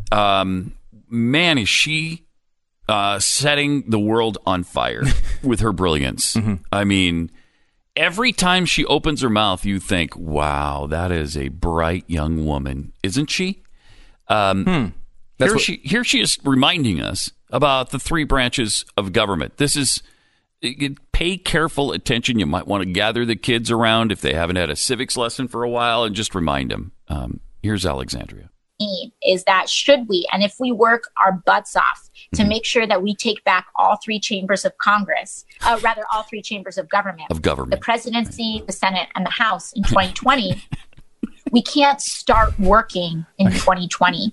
um, man, is she uh, setting the world on fire with her brilliance. I mean, every time she opens her mouth, you think, wow, that is a bright young woman, isn't she? Um, That's here, what- she, here she is reminding us about the three branches of government. This is, you pay careful attention. You might want to gather the kids around if they haven't had a civics lesson for a while and just remind them. Um, here's Alexandria. Is that should we, and if we work our butts off to make sure that we take back all three chambers of Congress, uh, rather all three chambers of government, Of government. the presidency, the Senate, and the House in twenty twenty, we can't start working in twenty twenty.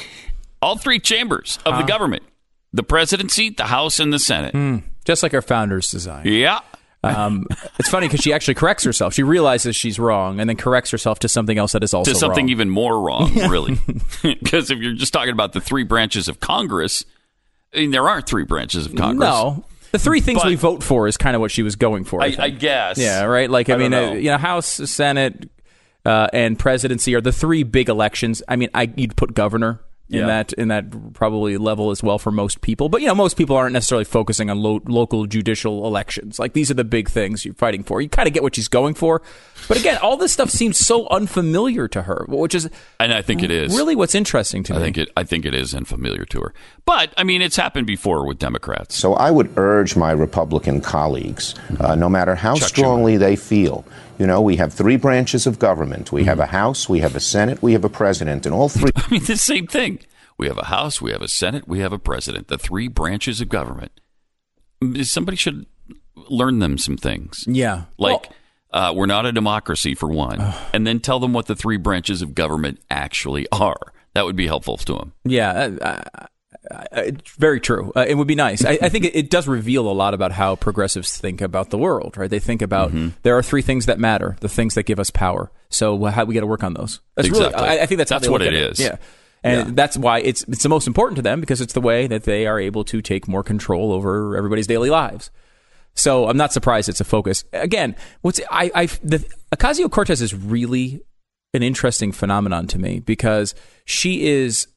All three chambers of the government, the presidency, the House, and the Senate. just like our founders designed. Yeah. Um, it's funny because she actually corrects herself. She realizes she's wrong and then corrects herself to something else that is also To something wrong. even more wrong, really. Because if you're just talking about the three branches of Congress, I mean, there aren't three branches of Congress. No, the three things But- we vote for is kind of what she was going for. I, I, think. I guess. Yeah, right. Like I, I mean, don't uh, know. you know, House, Senate, uh, and presidency are the three big elections. I mean, I you'd put governor in Yeah. that in that probably level as well for most people. But you know, most people aren't necessarily focusing on lo- local judicial elections. Like these are the big things you're fighting for. You kind of get what she's going for. But again, all this stuff seems so unfamiliar to her, which is And I think it is. really what's interesting to I me. think it. I think it is unfamiliar to her. But I mean, it's happened before with Democrats. So I would urge my Republican colleagues, uh, no matter how Chuck strongly they feel, you know, we have three branches of government. We have a House, we have a Senate, we have a president, and all three. I mean, the same thing. We have a House, we have a Senate, we have a president. The three branches of government. Somebody should learn them some things. Yeah. Like, well, uh, we're not a democracy, for one. And then tell them what the three branches of government actually are. That would be helpful to them. Yeah. Uh, uh, uh, very true. Uh, it would be nice. I, I think it, it does reveal a lot about how progressives think about the world, right? They think about mm-hmm. there are three things that matter, the things that give us power. So how we got to work on those. That's exactly. Really, I, I think that's, that's how what it is. It. Yeah. And yeah. that's why it's it's the most important to them, because it's the way that they are able to take more control over everybody's daily lives. So I'm not surprised it's a focus. Again, what's I, I the Ocasio-Cortez is really an interesting phenomenon to me, because she is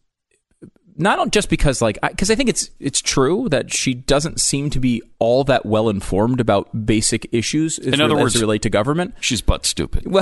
not just because like because I, I think it's it's true that she doesn't seem to be all that well informed about basic issues. In other words, as relate to government, she's butt stupid. Well.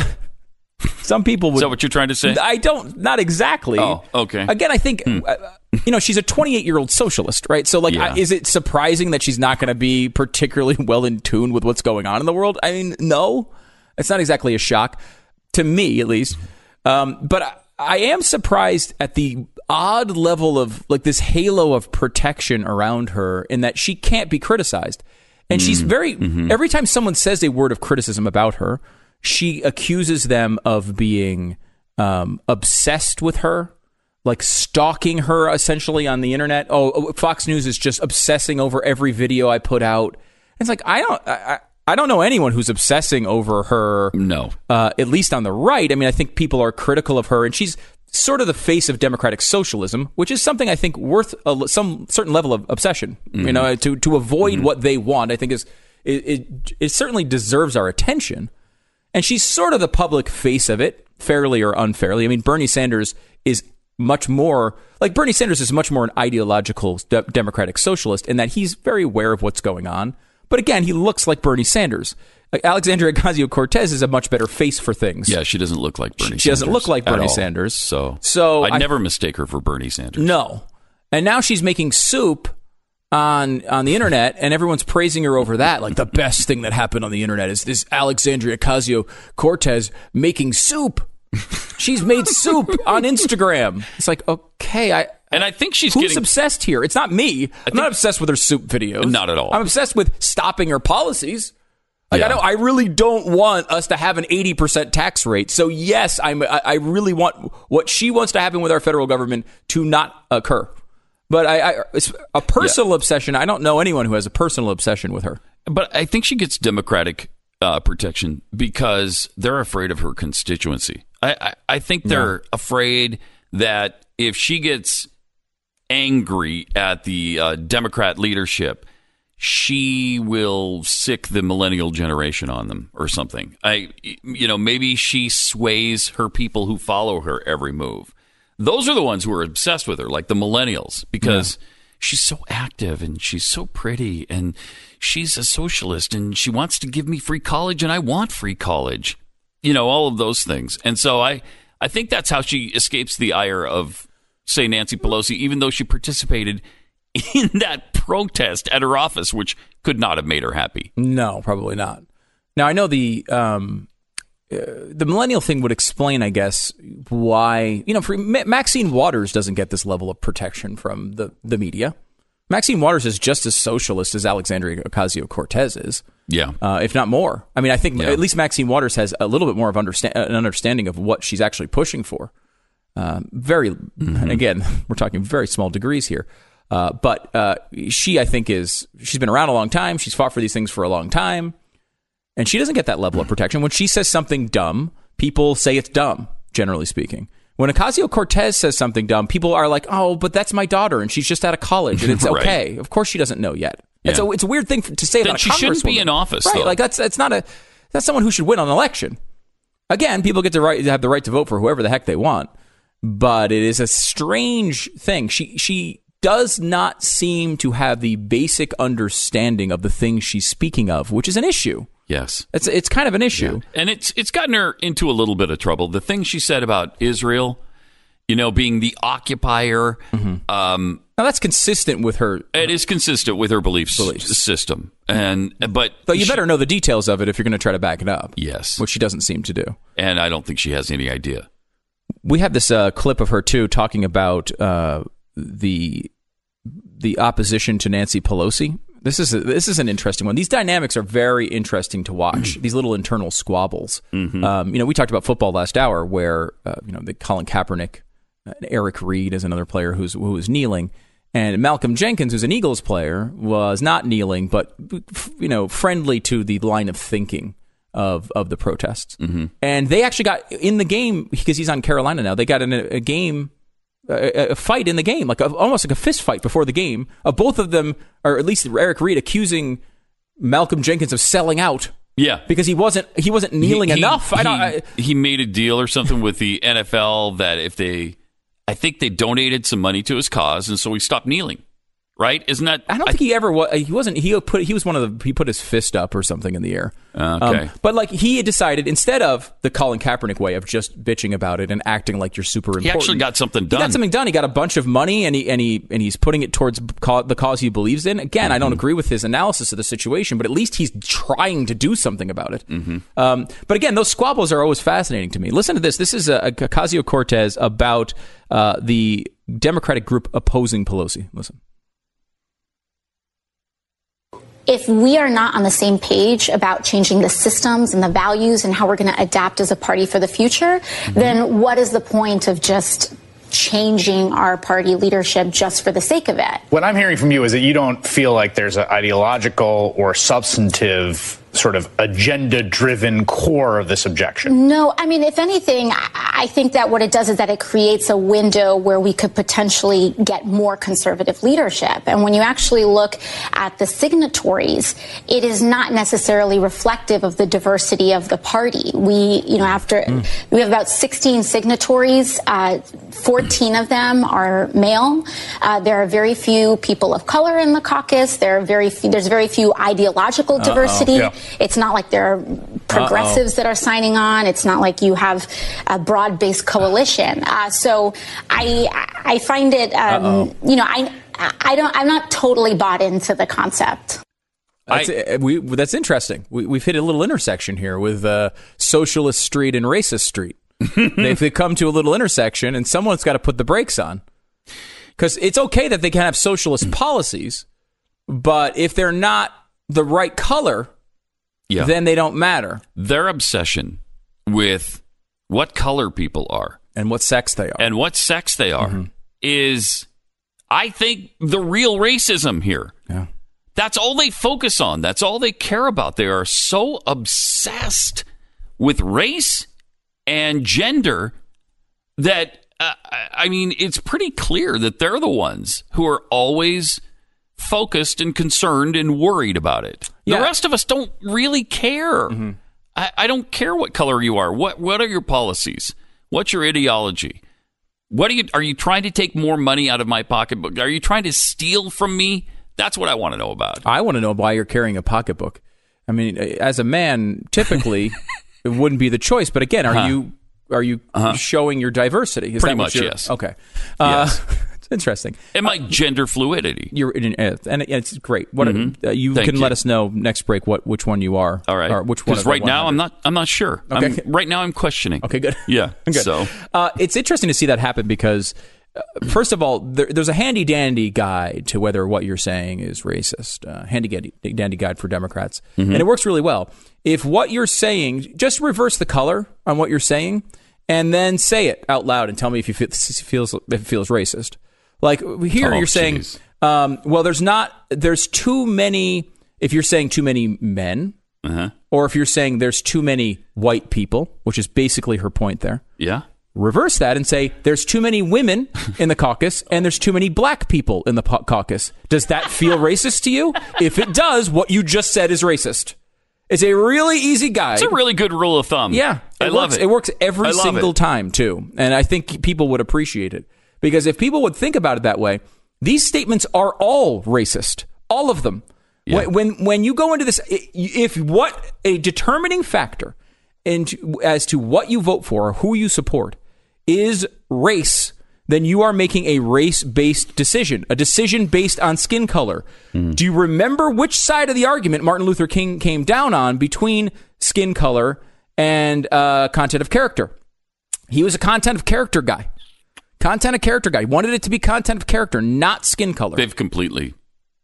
Some people would. Is that what you're trying to say? I don't, not exactly. Oh, okay. Again, I think, hmm. uh, you know, she's a twenty-eight-year-old socialist, right? So, like, yeah. I, is it surprising that she's not going to be particularly well in tune with what's going on in the world? I mean, no. It's not exactly a shock, to me at least. Um, but I, I am surprised at the odd level of, like, this halo of protection around her, in that she can't be criticized. And mm. she's very, mm-hmm. every time someone says a word of criticism about her, she accuses them of being um, obsessed with her, like stalking her essentially on the internet. Oh, Fox News is just obsessing over every video I put out. It's like, I don't, I, I don't know anyone who's obsessing over her. No, uh, at least on the right. I mean, I think people are critical of her, and she's sort of the face of democratic socialism, which is something I think worth a, some certain level of obsession. Mm-hmm. You know, to to avoid mm-hmm. what they want, I think is it, it it certainly deserves our attention. And she's sort of the public face of it, fairly or unfairly. I mean, Bernie Sanders is much more, like Bernie Sanders is much more an ideological de- democratic socialist, in that he's very aware of what's going on. But again, he looks like Bernie Sanders. Like Alexandria Ocasio-Cortez is a much better face for things. Yeah, she doesn't look like Bernie Sanders. She doesn't look like Bernie Sanders. So, so I'd I, never mistake her for Bernie Sanders. No. And now she's making soup on on the internet, and everyone's praising her over that. Like, the best thing that happened on the internet is this Alexandria Ocasio-Cortez making soup. She's made soup on Instagram. It's like, okay, I and I think she's who's getting obsessed here. It's not me. I'm think, not obsessed with her soup videos. Not at all. I'm obsessed with stopping her policies. Like, yeah. I don't. I really don't want us to have an eighty percent tax rate. So yes, I'm. I, I really want what she wants to happen with our federal government to not occur. But I, I it's a personal yeah. obsession. I don't know anyone who has a personal obsession with her. But I think she gets Democratic uh, protection because they're afraid of her constituency. I, I, I think they're yeah. afraid that if she gets angry at the uh, Democrat leadership, she will sick the millennial generation on them or something. I, you know, maybe she sways her people who follow her every move. Those are the ones who are obsessed with her, like the millennials, because yeah. she's so active and she's so pretty and she's a socialist and she wants to give me free college and I want free college. You know, all of those things. And so I, I think that's how she escapes the ire of, say, Nancy Pelosi, even though she participated in that protest at her office, which could not have made her happy. No, probably not. Now, I know the... Um Uh, the millennial thing would explain, I guess, why, you know, for, Ma- Maxine Waters doesn't get this level of protection from the, the media. Maxine Waters is just as socialist as Alexandria Ocasio-Cortez is. Yeah. Uh, if not more. I mean, I think yeah. at least Maxine Waters has a little bit more of understand- an understanding of what she's actually pushing for. Uh, very, mm-hmm. and again, we're talking very small degrees here. Uh, but uh, she, I think, is, she's been around a long time. She's fought for these things for a long time. And she doesn't get that level of protection. When she says something dumb, people say it's dumb, generally speaking. When Ocasio-Cortez says something dumb, people are like, oh, but that's my daughter, and she's just out of college, and it's right. okay. Of course she doesn't know yet. Yeah. It's, a, it's a weird thing to say then about a she shouldn't be congresswoman. in office, right? though. Like, that's that's not a that's someone who should win an election. Again, people get the right have the right to vote for whoever the heck they want, but it is a strange thing. She she does not seem to have the basic understanding of the things she's speaking of, which is an issue. Yes. It's it's kind of an issue. Yeah. And it's it's gotten her into a little bit of trouble. The thing she said about Israel, you know, being the occupier. Mm-hmm. Um, now, that's consistent with her. It is consistent with her beliefs, beliefs. system. And But But you she, better know the details of it if you're going to try to back it up. Yes. Which she doesn't seem to do. And I don't think she has any idea. We have this uh, clip of her, too, talking about uh, the... the opposition to Nancy Pelosi This is a, this is an interesting one. These dynamics are very interesting to watch. These little internal squabbles. Mm-hmm. Um, you know, we talked about football last hour, where uh, you know the Colin Kaepernick, uh, Eric Reed is another player who's who was kneeling, and Malcolm Jenkins, who's an Eagles player, was not kneeling, but you know, friendly to the line of thinking of of the protests. Mm-hmm. And they actually got in the game because he's on Carolina now. They got in a, a game. A, a fight in the game, like a, almost like a fist fight before the game, of both of them, or at least Eric Reed accusing Malcolm Jenkins of selling out. Yeah, because he wasn't he wasn't kneeling he, he, enough. He, I don't, I, he made a deal or something with the N F L that if they, I think they donated some money to his cause, and so he stopped kneeling. Right? Isn't that? I don't I, think he ever was. He wasn't. He put. He was one of the. He put his fist up or something in the air. Okay. Um, but like he had decided, instead of the Colin Kaepernick way of just bitching about it and acting like you're super important, he actually got something done. He got something done. He got a bunch of money, and he and he and he's putting it towards ca- the cause he believes in. Again, mm-hmm. I don't agree with his analysis of the situation, but at least he's trying to do something about it. Mm-hmm. Um, but again, those squabbles are always fascinating to me. Listen to this. This is a, a Ocasio-Cortez about uh, the Democratic group opposing Pelosi. Listen. If we are not on the same page about changing the systems and the values and how we're going to adapt as a party for the future, mm-hmm. then what is the point of just changing our party leadership just for the sake of it? What I'm hearing from you is that you don't feel like there's an ideological or substantive sort of agenda-driven core of this objection. No, I mean, if anything, I think that what it does is that it creates a window where we could potentially get more conservative leadership. And when you actually look at the signatories, it is not necessarily reflective of the diversity of the party. We, you know, after mm. we have about sixteen signatories, uh, fourteen of them are male. Uh, there are very few people of color in the caucus. There are very few, there's very few ideological diversity. Yeah. It's not like there are progressives Uh-oh. that are signing on. It's not like you have a broad-based coalition. Uh, so I I find it, um, you know, I I don't I'm not totally bought into the concept. That's, I, we, that's interesting. We, we've hit a little intersection here with uh, Socialist Street and Racist Street. They've they come to a little intersection, and someone's got to put the brakes on. Because it's okay that they can have socialist policies, but if they're not the right color, yeah. then they don't matter. Their obsession with what color people are and what sex they are and what sex they are mm-hmm. is, I think, the real racism here. Yeah. That's all they focus on. That's all they care about. They are so obsessed with race and gender that, uh, I mean, it's pretty clear that they're the ones who are always focused and concerned and worried about it. Yeah. The rest of us don't really care. Mm-hmm. I, I don't care what color you are. What what are your policies? What's your ideology? What are you are you trying to take more money out of my pocketbook? Are you trying to steal from me? That's what I want to know about. I want to know why you're carrying a pocketbook. I mean, as a man, typically it wouldn't be the choice. But again, are huh. you are you uh-huh. showing your diversity? Is Pretty that much, what yes. Okay. Uh, yes. It's interesting. And my uh, gender fluidity. You're in, and it's great. What mm-hmm. uh, you Thank can you. let us know next break what which one you are. All right. Or which one? Because right now I'm not. I'm not sure. Okay. I'm, right now I'm questioning. Okay. Good. Yeah. good. So uh, it's interesting to see that happen because, uh, first of all, there, there's a handy dandy guide to whether what you're saying is racist. Uh, handy dandy guide for Democrats, mm-hmm. and it works really well. If what you're saying, just reverse the color on what you're saying, and then say it out loud and tell me if you feel, feels if it feels racist. Like here, oh, you're saying, um, well, there's not, there's too many, if you're saying too many men, uh-huh. or if you're saying there's too many white people, which is basically her point there. Yeah. Reverse that and say there's too many women in the caucus and there's too many black people in the po- caucus. Does that feel racist to you? If it does, what you just said is racist. It's a really easy guide. It's a really good rule of thumb. Yeah. I it love works, it. It works every single it. time, too. And I think people would appreciate it. Because if people would think about it that way, these statements are all racist. All of them. Yeah. When, when when you go into this, if what a determining factor into, as to what you vote for or who you support is race, then you are making a race-based decision, a decision based on skin color. Mm. Do you remember which side of the argument Martin Luther King came down on between skin color and uh, content of character? He was a content of character guy. Content of character guy. He wanted it to be content of character, not skin color. They've completely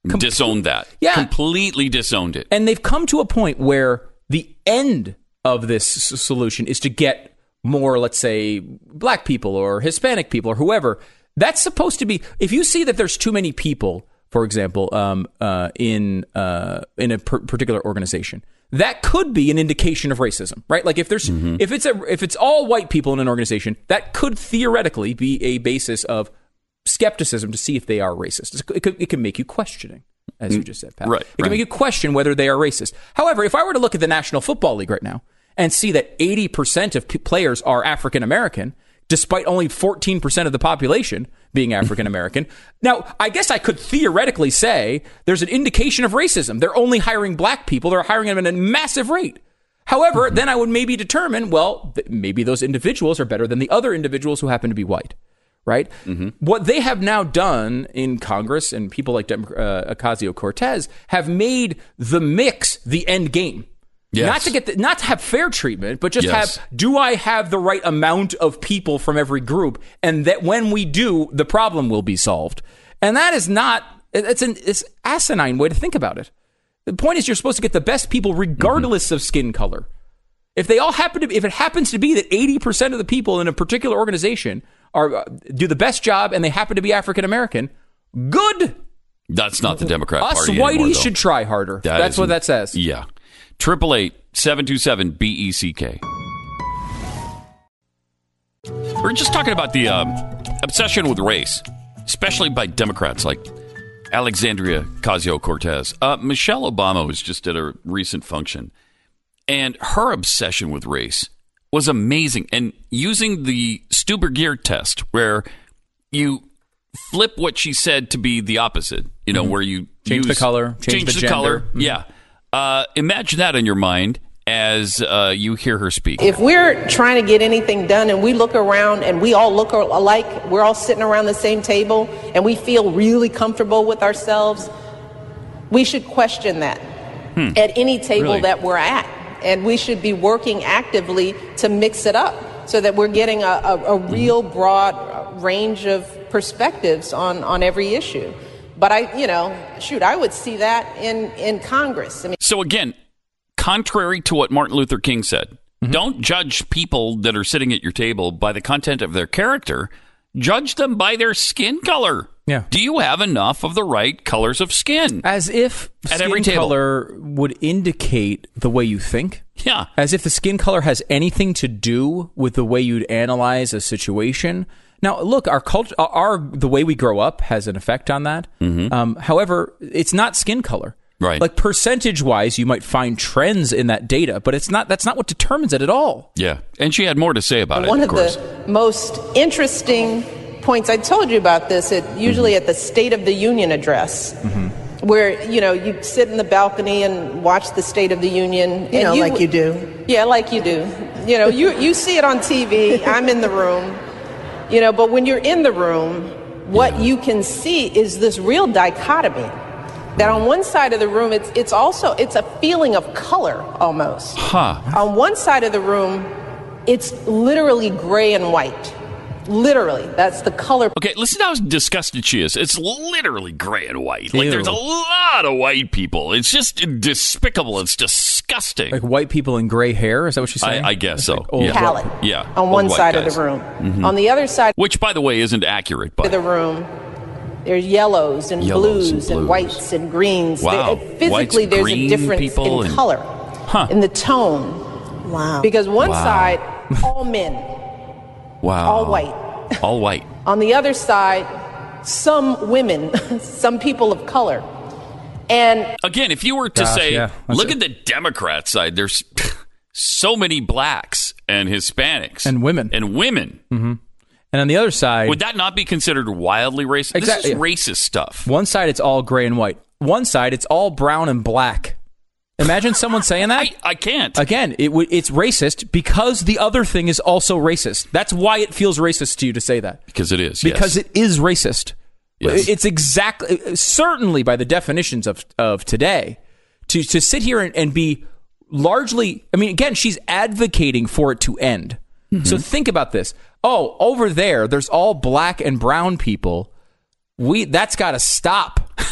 Com- disowned that. Yeah. Completely disowned it. And they've come to a point where the end of this s- solution is to get more, let's say, black people or Hispanic people or whoever. That's supposed to be, if you see that there's too many people, for example, um, uh, in uh, in a per- particular organization, that could be an indication of racism, right? Like if there's mm-hmm. if it's a if it's all white people in an organization, that could theoretically be a basis of skepticism to see if they are racist. It could, it can make you questioning, as you just said, Pat. Right, it can right. make you question whether they are racist. However, if I were to look at the National Football League right now and see that eighty percent of p- players are African American, despite only fourteen percent of the population being African American. Now, I guess I could theoretically say there's an indication of racism. They're only hiring black people. They're hiring them at a massive rate. However, then I would maybe determine, well, th- maybe those individuals are better than the other individuals who happen to be white, right? Mm-hmm. What they have now done in Congress, and people like Dem- uh, Ocasio-Cortez have made the mix the end game. Yes. Not to get the, not to have fair treatment, but just Yes. have, do I have the right amount of people from every group? And that when we do, the problem will be solved. And that is not, it's an it's asinine way to think about it. The point is you're supposed to get the best people regardless mm-hmm. of skin color. If they all happen to be, if it happens to be that eighty percent of the people in a particular organization are uh, do the best job and they happen to be African American, good. That's not the Democrat Us Party anymore, whiteys though. should try harder. That That's what isn't- that says. Yeah. Triple eight seven two seven B E C K. We're just talking about the um, obsession with race, especially by Democrats like Alexandria Ocasio-Cortez. Uh, Michelle Obama was just at a recent function, and her obsession with race was amazing. And using the Stuber Gear test, where you flip what she said to be the opposite, you know, Mhm. where you Change use, the color, change the the, gender. color. Mhm. Yeah. Uh, imagine that in your mind as uh, you hear her speak. If we're trying to get anything done and we look around and we all look alike, we're all sitting around the same table and we feel really comfortable with ourselves, we should question that Hmm. at any table Really? that we're at. And we should be working actively to mix it up so that we're getting a, a, a real broad range of perspectives on, on every issue. But I, you know, shoot, I would see that in, in Congress. I mean, So again, contrary to what Martin Luther King said, Mm-hmm. don't judge people that are sitting at your table by the content of their character. Judge them by their skin color. Yeah. Do you have enough of the right colors of skin? As if At skin every table. color would indicate the way you think. Yeah. As if the skin color has anything to do with the way you'd analyze a situation. Now, look, our culture, our the way we grow up has an effect on that. Mm-hmm. Um, however, it's not skin color. Right. Like percentage-wise, you might find trends in that data, but it's not. That's not what determines it at all. Yeah. And she had more to say about it, one of of course. the most interesting points, I told you about this, at, usually Mm-hmm. at the State of the Union address, where, you know, you sit in the balcony and watch the State of the Union. You and know, like you do. Yeah, like you do. You know, you, you see it on T V, I'm in the room, you know, but when you're in the room, what you can see is this real dichotomy. That on one side of the room, it's it's also, it's a feeling of color almost. Huh. On one side of the room, it's literally gray and white. Literally, that's the color. Okay, listen to how disgusted she is. It's literally gray and white. Like, Ew. there's a lot of white people. It's just despicable. It's disgusting. Like white people in gray hair. Is that what she's saying? I, I guess so. old yeah. palette Yeah. on old one white side guys. of the room. Mhm. On the other side Which, by the way, isn't accurate. of But the room, there's yellows and Yellows blues and and, blues. whites and greens. Wow. There- physically, Whites, there's green a difference people in and- color, Huh. in the tone. Wow. Because one Wow. side, all men, wow. all white. All white. On the other side, some women, some people of color. And Again, if you were to Gosh, say, yeah. That's look it. at the Democrat side, there's so many blacks and Hispanics. And women. And women. Mm-hmm. And on the other side, Would that not be considered wildly racist? Exactly. This is racist stuff. one side it's all gray and white. One side it's all brown and black. Imagine someone saying that. I, I can't. Again, it w- it's racist because the other thing is also racist. That's why it feels racist to you to say that. Because it is. Because yes. it is racist. Yes. It's exactly, certainly by the definitions of of today, to to sit here and, and be largely. I mean, again, she's advocating for it to end. Mm-hmm. So think about this. Oh, over there, there's all black and brown people. We that's got to stop.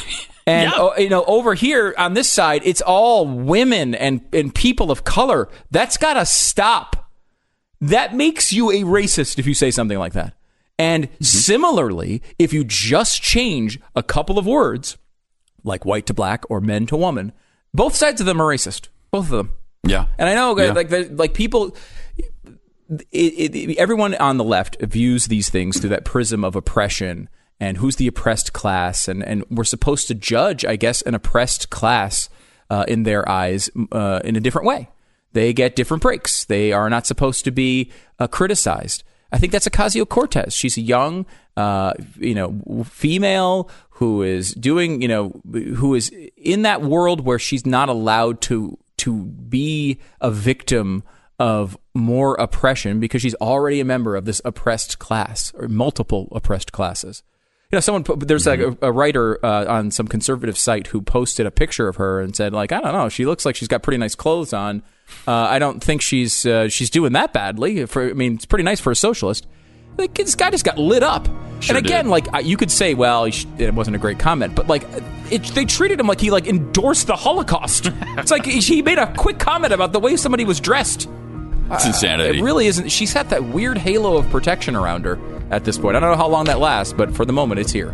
And Yeah. oh, you know, over here on this side, it's all women and, and people of color. That's got to stop. That makes you a racist if you say something like that. And Mm-hmm. similarly, if you just change a couple of words, like white to black or men to woman, both sides of them are racist. Both of them. Yeah. And I know, Yeah. like, the- like people, it, it, everyone on the left views these things through that prism of oppression and who's the oppressed class, and, and we're supposed to judge, I guess, an oppressed class uh, in their eyes uh, in a different way. They get different breaks. They are not supposed to be uh, criticized. I think that's Ocasio-Cortez. She's a young, uh, you know, female who is doing, you know, who is in that world where she's not allowed to to be a victim of more oppression because she's already a member of this oppressed class or multiple oppressed classes. You know, someone put, there's like a, a writer uh, on some conservative site who posted a picture of her and said, like, I don't know, she looks like she's got pretty nice clothes on. Uh, I don't think she's uh, she's doing that badly. For I mean, it's pretty nice for a socialist. Like, this guy just got lit up. Sure and again, did. like, you could say, well, he sh- it wasn't a great comment, but like, it, they treated him like he like endorsed the Holocaust. It's like he made a quick comment about the way somebody was dressed. It's insanity. It really isn't. She's had that weird halo of protection around her at this point. I don't know how long that lasts, but for the moment, it's here.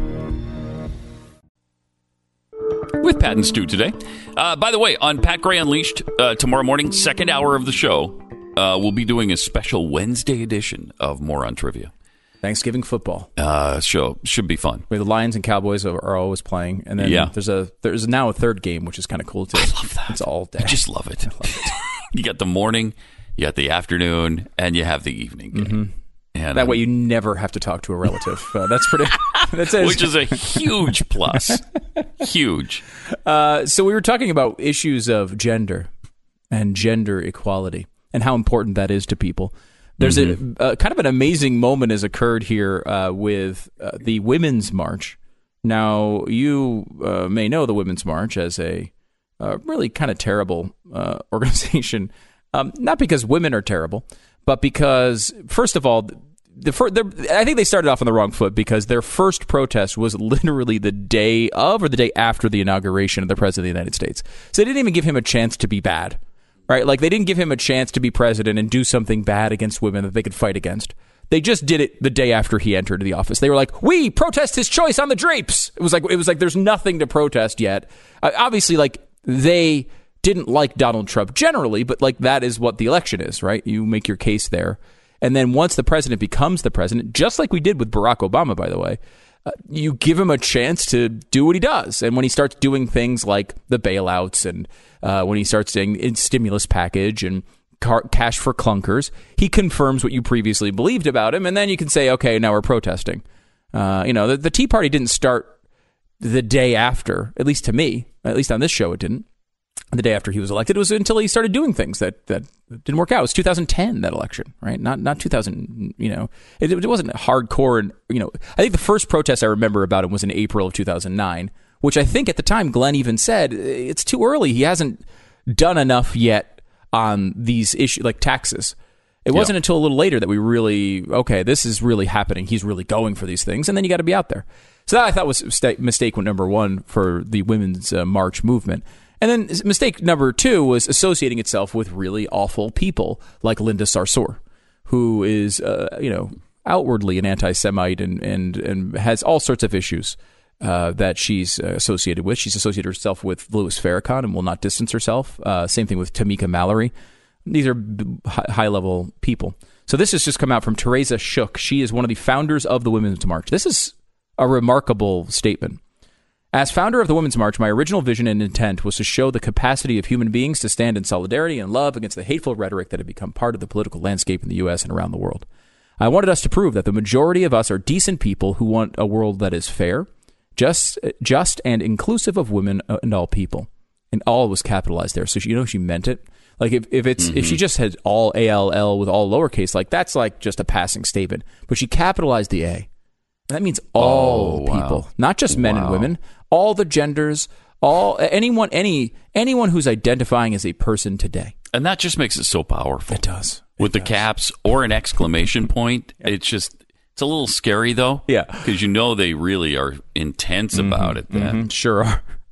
With Pat and Stu today. Uh, by the way, on Pat Gray Unleashed, uh, tomorrow morning, second hour of the show, uh, we'll be doing a special Wednesday edition of Moron Trivia. Thanksgiving football uh, show should be fun. Where the Lions and Cowboys are, are always playing, and then Yeah. there's a there's now a third game, which is kind of cool too. I love that. It's all day. I just love it. I love it. You got the morning, you got the afternoon, and you have the evening game. Mm-hmm. And that um, way, you never have to talk to a relative. Uh, that's pretty. That's it. which is a huge plus. Huge. Uh, so we were talking about issues of gender and gender equality and how important that is to people. There's Mm-hmm. a, a kind of an amazing moment has occurred here uh, with uh, the Women's March. Now, you uh, may know the Women's March as a uh, really kind of terrible uh, organization, um, not because women are terrible, but because, first of all, the fir- I think they started off on the wrong foot because their first protest was literally the day of or the day after the inauguration of the President of the United States. So they didn't even give him a chance to be bad. Right, like they didn't give him a chance to be president and do something bad against women that they could fight against. They just did it the day after he entered the office. They were like, "We protest his choice on the drapes." It was like it was like there's nothing to protest yet. Uh, obviously, like they didn't like Donald Trump generally, but like that is what the election is, right? You make your case there, and then once the president becomes the president, just like we did with Barack Obama, by the way. Uh, you give him a chance to do what he does. And when he starts doing things like the bailouts and uh, when he starts doing a stimulus package and car- cash for clunkers, he confirms what you previously believed about him. And then you can say, okay, now we're protesting. Uh, you know, the, the Tea Party didn't start the day after, at least to me, at least on this show, it didn't. The day after he was elected, it was until he started doing things that, that didn't work out. It was two thousand ten, that election, right? Not not two thousand, you know, it, it wasn't hardcore. And, you know, I think the first protest I remember about him was in April of two thousand nine, which I think at the time Glenn even said, it's too early. He hasn't done enough yet on these issues like taxes. It wasn't Yeah. until a little later that we really, okay, this is really happening. He's really going for these things. And then you got to be out there. So that I thought was mistake, mistake number one for the Women's uh, March movement. And then mistake number two was associating itself with really awful people like Linda Sarsour, who is, uh, you know, outwardly an anti-Semite and, and, and has all sorts of issues uh, that she's uh, associated with. She's associated herself with Louis Farrakhan and will not distance herself. Uh, same thing with Tamika Mallory. These are b- high-level people. So this has just come out from Teresa Shook. She is one of the founders of the Women's March. This is a remarkable statement. As founder of the Women's March, my original vision and intent was to show the capacity of human beings to stand in solidarity and love against the hateful rhetoric that had become part of the political landscape in the U S and around the world. I wanted us to prove that the majority of us are decent people who want a world that is fair, just, just and inclusive of women and all people. And all was capitalized there. So, she, you know, she meant it. Like if, if it's mm-hmm. if she just had all A L L with all lowercase, like that's like just a passing statement. But she capitalized the A. That means all Oh, wow. people, not just men Wow. and women, all the genders, all anyone, any anyone who's identifying as a person today. And that just makes it so powerful. It does. With the caps or an exclamation point, it's just, it's a little scary though. Yeah. Because you know they really are intense about it then. Mhm, sure are.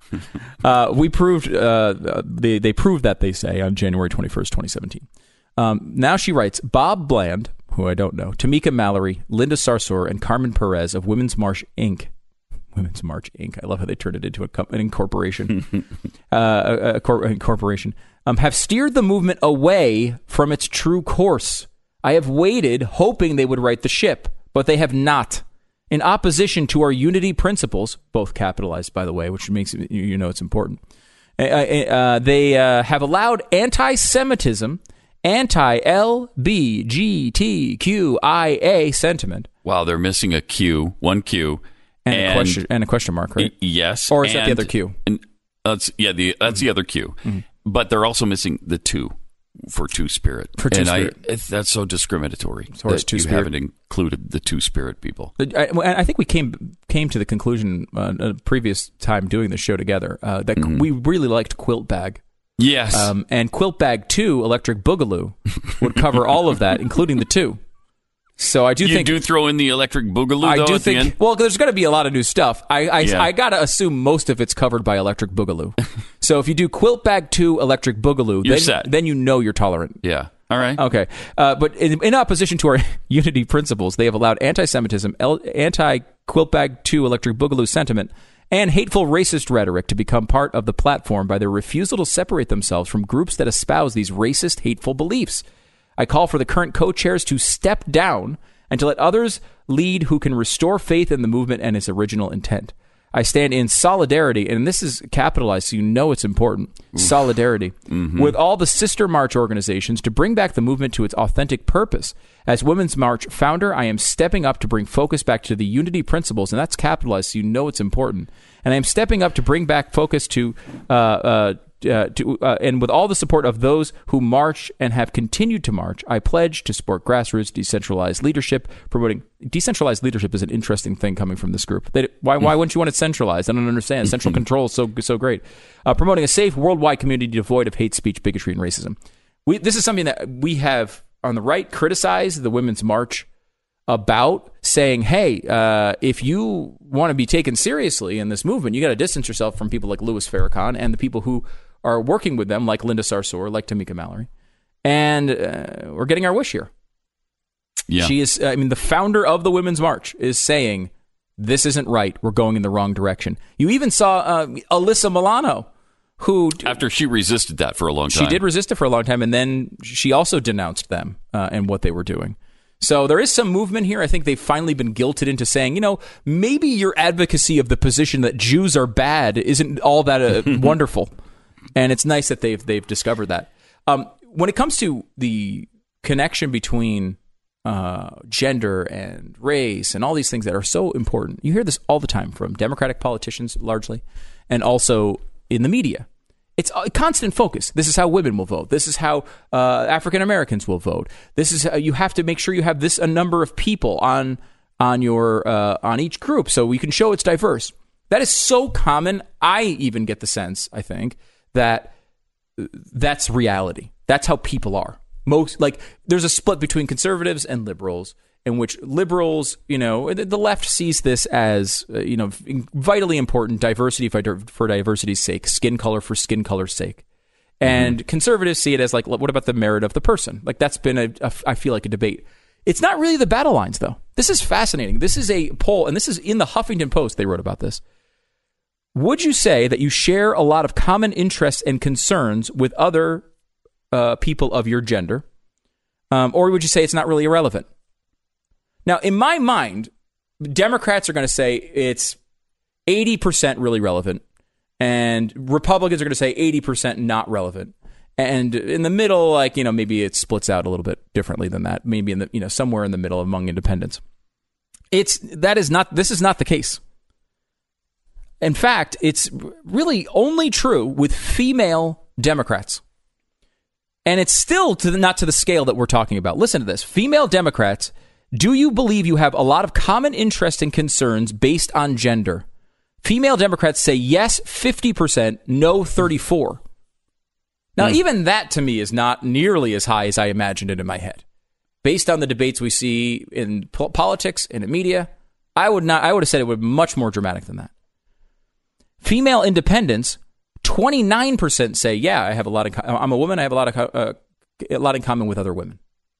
uh, we proved uh, they they proved that, they say, on January twenty-first, twenty seventeen. Um, now she writes, Bob Bland, who I don't know, Tamika Mallory, Linda Sarsour, and Carmen Perez of Women's March Incorporated. Women's March Incorporated. I love how they turned it into a co- an incorporation. uh, a, a, cor- a corporation um, have steered the movement away from its true course. I have waited, hoping they would right the ship, but they have not. In opposition to our unity principles, both capitalized, by the way, which makes it, you know it's important. Uh, uh, they uh, have allowed anti-Semitism, anti-L B G T Q I A sentiment. Wow, they're missing a Q, one Q. And, and a question and a question mark, right? Y- yes. Or is that the and- other Q? And that's yeah, the that's the other Q. Mm-hmm. But they're also missing the two for two spirit. For two and spirit. I, it, that's so discriminatory. So it's that two you spirit. haven't included the two spirit people. I, I think we came came to the conclusion uh, a previous time doing the show together uh, that Mm-hmm. we really liked Quilt Bag. Yes. Um, and Quilt Bag two, Electric Boogaloo, would cover all of that, including the two. So I do you think do throw in the Electric Boogaloo. I though, do at think. the end? Well, there's going to be a lot of new stuff. I I, Yeah. I got to assume most of it's covered by Electric Boogaloo. So if you do Quilt Bag two, Electric Boogaloo, You're then set. then you know you're tolerant. Yeah. All right. Okay. Uh, but in, in opposition to our unity principles, they have allowed anti-Semitism, L- anti-Quilt Bag two Electric Boogaloo sentiment, and hateful racist rhetoric to become part of the platform by their refusal to separate themselves from groups that espouse these racist, hateful beliefs. I call for the current co-chairs to step down and to let others lead who can restore faith in the movement and its original intent. I stand in solidarity, and this is capitalized so you know it's important, solidarity, Mm-hmm. with all the sister march organizations to bring back the movement to its authentic purpose. As Women's March founder, I am stepping up to bring focus back to the unity principles, and that's capitalized so you know it's important. And I am stepping up to bring back focus to, uh, uh, uh, to uh, and with all the support of those who march and have continued to march, I pledge to support grassroots decentralized leadership. Promoting decentralized leadership is an interesting thing coming from this group. They, why, why wouldn't you want it centralized? I don't understand. Central control is so so great. Uh, promoting a safe worldwide community devoid of hate speech, bigotry, and racism. We, this is something that we have on the right criticized the Women's March about, saying, hey, uh, if you want to be taken seriously in this movement, you got to distance yourself from people like Louis Farrakhan and the people who are working with them, like Linda Sarsour, like Tamika Mallory. And uh, we're getting our wish here. Yeah. She is, I mean, the founder of the Women's March is saying, this isn't right. We're going in the wrong direction. You even saw uh, Alyssa Milano, who... After she resisted that for a long time. She did resist it for a long time, and then she also denounced them uh, and what they were doing. So there is some movement here. I think they've finally been guilted into saying, you know, maybe your advocacy of the position that Jews are bad isn't all that uh, wonderful. And it's nice that they've they've discovered that. Um, when it comes to the connection between uh, gender and race and all these things that are so important, you hear this all the time from Democratic politicians largely, and also in the media. It's a constant focus. This is how women will vote. This is how uh, African Americans will vote. This is how you have to make sure you have this a number of people on on your uh, on each group so you can show it's diverse. That is so common. I even get the sense, I think, that that's reality. That's how people are. Most like there's a split between conservatives and liberals, in which liberals, you know, the left sees this as, uh, you know, vitally important, diversity for, for diversity's sake, skin color for skin color's sake. And mm-hmm. conservatives see it as like, what about the merit of the person? Like that's been, a, a, I feel like, a debate. It's not really the battle lines, though. This is fascinating. This is a poll, and this is in the Huffington Post. They wrote about this. Would you say that you share a lot of common interests and concerns with other uh, people of your gender? Um, or would you say it's not really irrelevant? Now, in my mind, Democrats are going to say it's eighty percent really relevant, and Republicans are going to say eighty percent not relevant. And in the middle, like, you know, maybe it splits out a little bit differently than that. Maybe in the, you know, somewhere in the middle among independents. It's that is not this is not the case. In fact, it's really only true with female Democrats. And it's still to the, not to the scale that we're talking about. Listen to this. Female Democrats, do you believe you have a lot of common interests and concerns based on gender? Female Democrats say yes, fifty percent, no, thirty-four. Now, mm. even that to me is not nearly as high as I imagined it in my head. Based on the debates we see in po- politics and in media, I would not. I would have said it would be much more dramatic than that. Female independents, twenty-nine percent say, yeah, I have a lot of, I'm a woman, I have a lot of, uh, a lot in common with other women.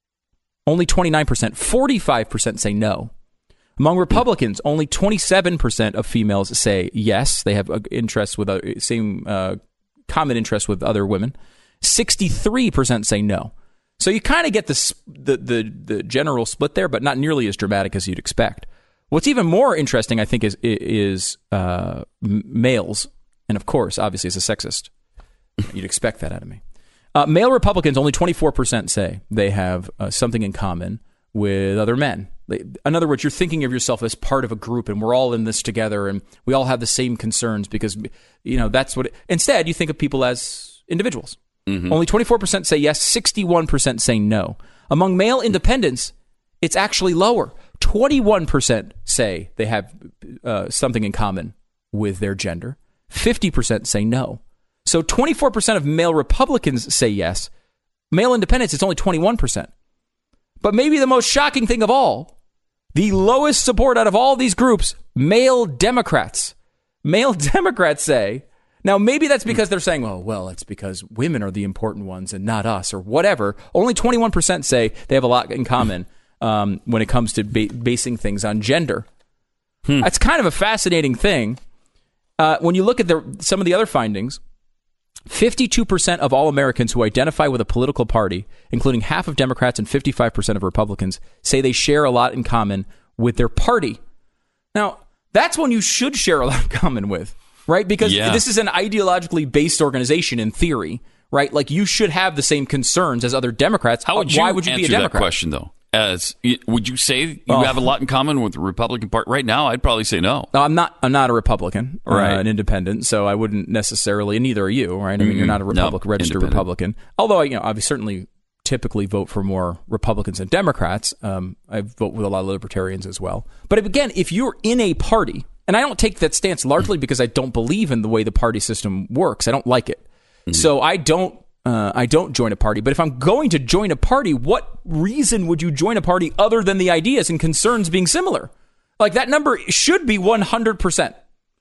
Only twenty-nine percent. forty-five percent say no. Among Republicans, only twenty-seven percent of females say yes, they have interests with, uh, same uh, common interests with other women. sixty-three percent say no. So you kind of get the, the the the general split there, but not nearly as dramatic as you'd expect. What's even more interesting, I think, is is uh, males. And of course, obviously, as a sexist, you'd expect that out of me. Uh, male Republicans, only twenty-four percent say they have uh, something in common with other men. They, in other words, you're thinking of yourself as part of a group, and we're all in this together, and we all have the same concerns because, you know, that's what... It, instead, you think of people as individuals. Mm-hmm. Only twenty-four percent say yes, sixty-one percent say no. Among male independents, it's actually lower. twenty-one percent say they have uh, something in common with their gender. fifty percent say no. So twenty-four percent of male Republicans say yes. Male independents, it's only twenty-one percent. But maybe the most shocking thing of all, the lowest support out of all these groups, male Democrats. Male Democrats say, now maybe that's because they're saying, oh, well, it's because women are the important ones and not us or whatever. Only twenty-one percent say they have a lot in common um, when it comes to ba- basing things on gender. Hmm. That's kind of a fascinating thing. Uh, when you look at the, some of the other findings, fifty-two percent of all Americans who identify with a political party, including half of Democrats and fifty-five percent of Republicans, say they share a lot in common with their party. Now, that's one you should share a lot in common with, right? Because yeah. this is an ideologically based organization in theory, right? Like you should have the same concerns as other Democrats. How would you Why would you answer be a Democrat? that question, though? As would you say you oh. have a lot in common with the Republican Party? Right now, I'd probably say no. No, I'm not. I'm not a Republican or right. uh, an independent, so I wouldn't necessarily. And neither are you, right? I mean, mm-hmm. you're not a Republic, no, registered Republican. Although, you know, I certainly typically vote for more Republicans than Democrats. Um, I vote with a lot of libertarians as well. But again, if you're in a party, and I don't take that stance largely because I don't believe in the way the party system works. I don't like it, mm-hmm. so I don't. Uh, I don't join a party, but if I'm going to join a party, what reason would you join a party other than the ideas and concerns being similar? Like that number should be one hundred percent.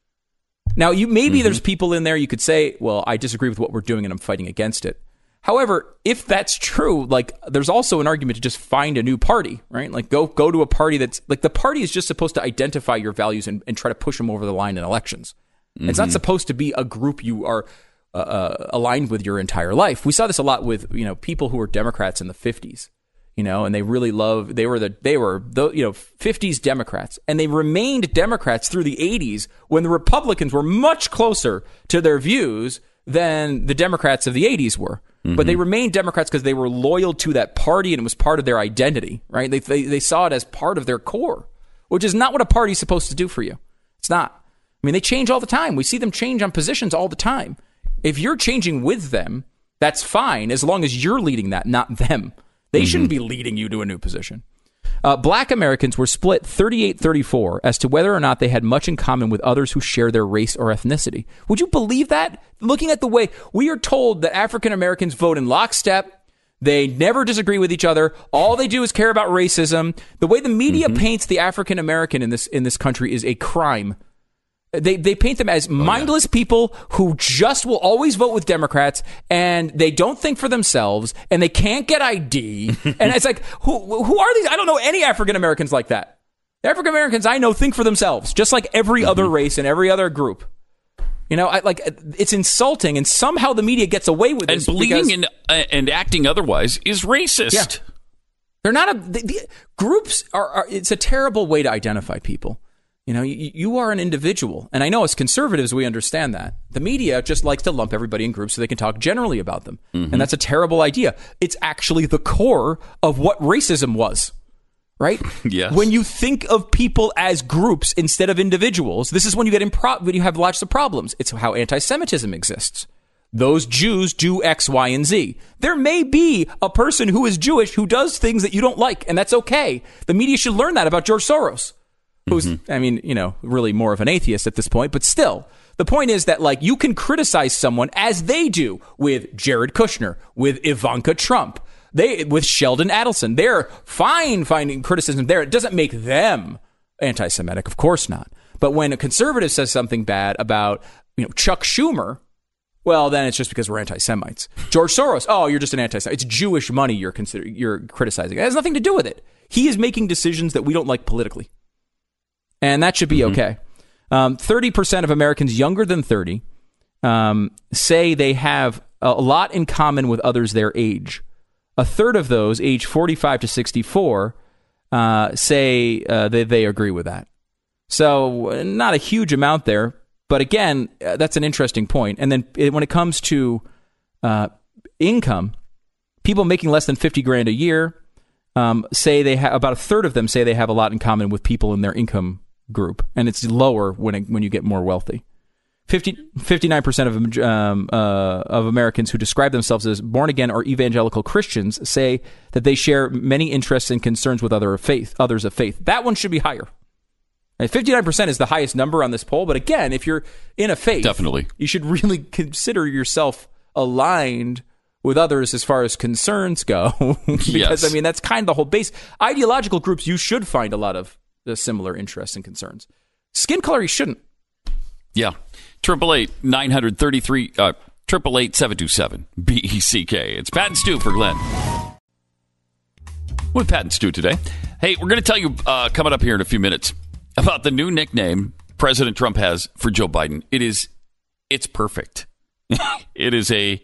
Now, you maybe mm-hmm. there's people in there you could say, well, I disagree with what we're doing and I'm fighting against it. However, if that's true, like there's also an argument to just find a new party, right? Like go go to a party that's like the party is just supposed to identify your values and, and try to push them over the line in elections. Mm-hmm. It's not supposed to be a group you are Uh, aligned with your entire life. We saw this a lot with, you know, people who were Democrats in the fifties, you know, and they really love, they were the, they were the, you know, fifties Democrats, and they remained Democrats through the eighties when the Republicans were much closer to their views than the Democrats of the eighties were. Mm-hmm. But they remained Democrats because they were loyal to that party and it was part of their identity, right? They, they, they saw it as part of their core, which is not what a party is supposed to do for you. It's not. I mean, they change all the time. We see them change on positions all the time. If you're changing with them, that's fine as long as you're leading that, not them. They mm-hmm. shouldn't be leading you to a new position. Uh, black Americans were split thirty-eight thirty-four as to whether or not they had much in common with others who share their race or ethnicity. Would you believe that? Looking at the way we are told that African Americans vote in lockstep, they never disagree with each other. All they do is care about racism. The way the media mm-hmm. paints the African American in this in this country is a crime. They they paint them as mindless oh, yeah. people who just will always vote with Democrats, and they don't think for themselves, and they can't get I D. And it's like, who who are these? I don't know any African Americans like that. The African Americans I know think for themselves, just like every mm-hmm. other race and every other group. You know, I, like it's insulting, and somehow the media gets away with and this. Believing because, in uh, and acting otherwise is racist. Yeah. They're not a the, the, groups are, are. It's a terrible way to identify people. You know, you, you are an individual. And I know as conservatives, we understand that. The media just likes to lump everybody in groups so they can talk generally about them. Mm-hmm. And that's a terrible idea. It's actually the core of what racism was, right? Yes. When you think of people as groups instead of individuals, this is when you get impro- when you have lots of problems. It's how anti-Semitism exists. Those Jews do X, Y, and Z. There may be a person who is Jewish who does things that you don't like, and that's okay. The media should learn that about George Soros. Who's, mm-hmm. I mean, you know, really more of an atheist at this point, but still, the point is that, like, you can criticize someone as they do with Jared Kushner, with Ivanka Trump, they with Sheldon Adelson. They're fine finding criticism there. It doesn't make them anti-Semitic, of course not. But when a conservative says something bad about, you know, Chuck Schumer, well, then it's just because we're anti-Semites. George Soros, oh, you're just an anti-Semite. It's Jewish money you're consider- you're criticizing. It has nothing to do with it. He is making decisions that we don't like politically. And that should be mm-hmm. okay. Um, thirty percent of Americans younger than thirty um, say they have a lot in common with others their age. A third of those, age forty-five to sixty-four, uh, say uh, that they agree with that. So not a huge amount there. But again, uh, that's an interesting point. And then it, when it comes to uh, income, people making less than fifty grand a year um, say they have, about a third of them say they have a lot in common with people in their income group. And it's lower when it, when you get more wealthy. fifty, fifty-nine percent of, um, uh, of Americans who describe themselves as born again or evangelical Christians say that they share many interests and concerns with other faith, others of faith. That one should be higher. And fifty-nine percent is the highest number on this poll. But again, if you're in a faith, definitely, you should really consider yourself aligned with others as far as concerns go. Because, yes. I mean, that's kind of the whole base. Ideological groups, you should find a lot of the similar interests and concerns. Skin color, you shouldn't. Yeah. Triple eight nine hundred thirty three uh triple eight seven two seven B E C K. It's Pat and Stu for Glenn. With Pat and Stu today. Hey, we're going to tell you uh, coming up here in a few minutes about the new nickname President Trump has for Joe Biden. It is, it's perfect. It is a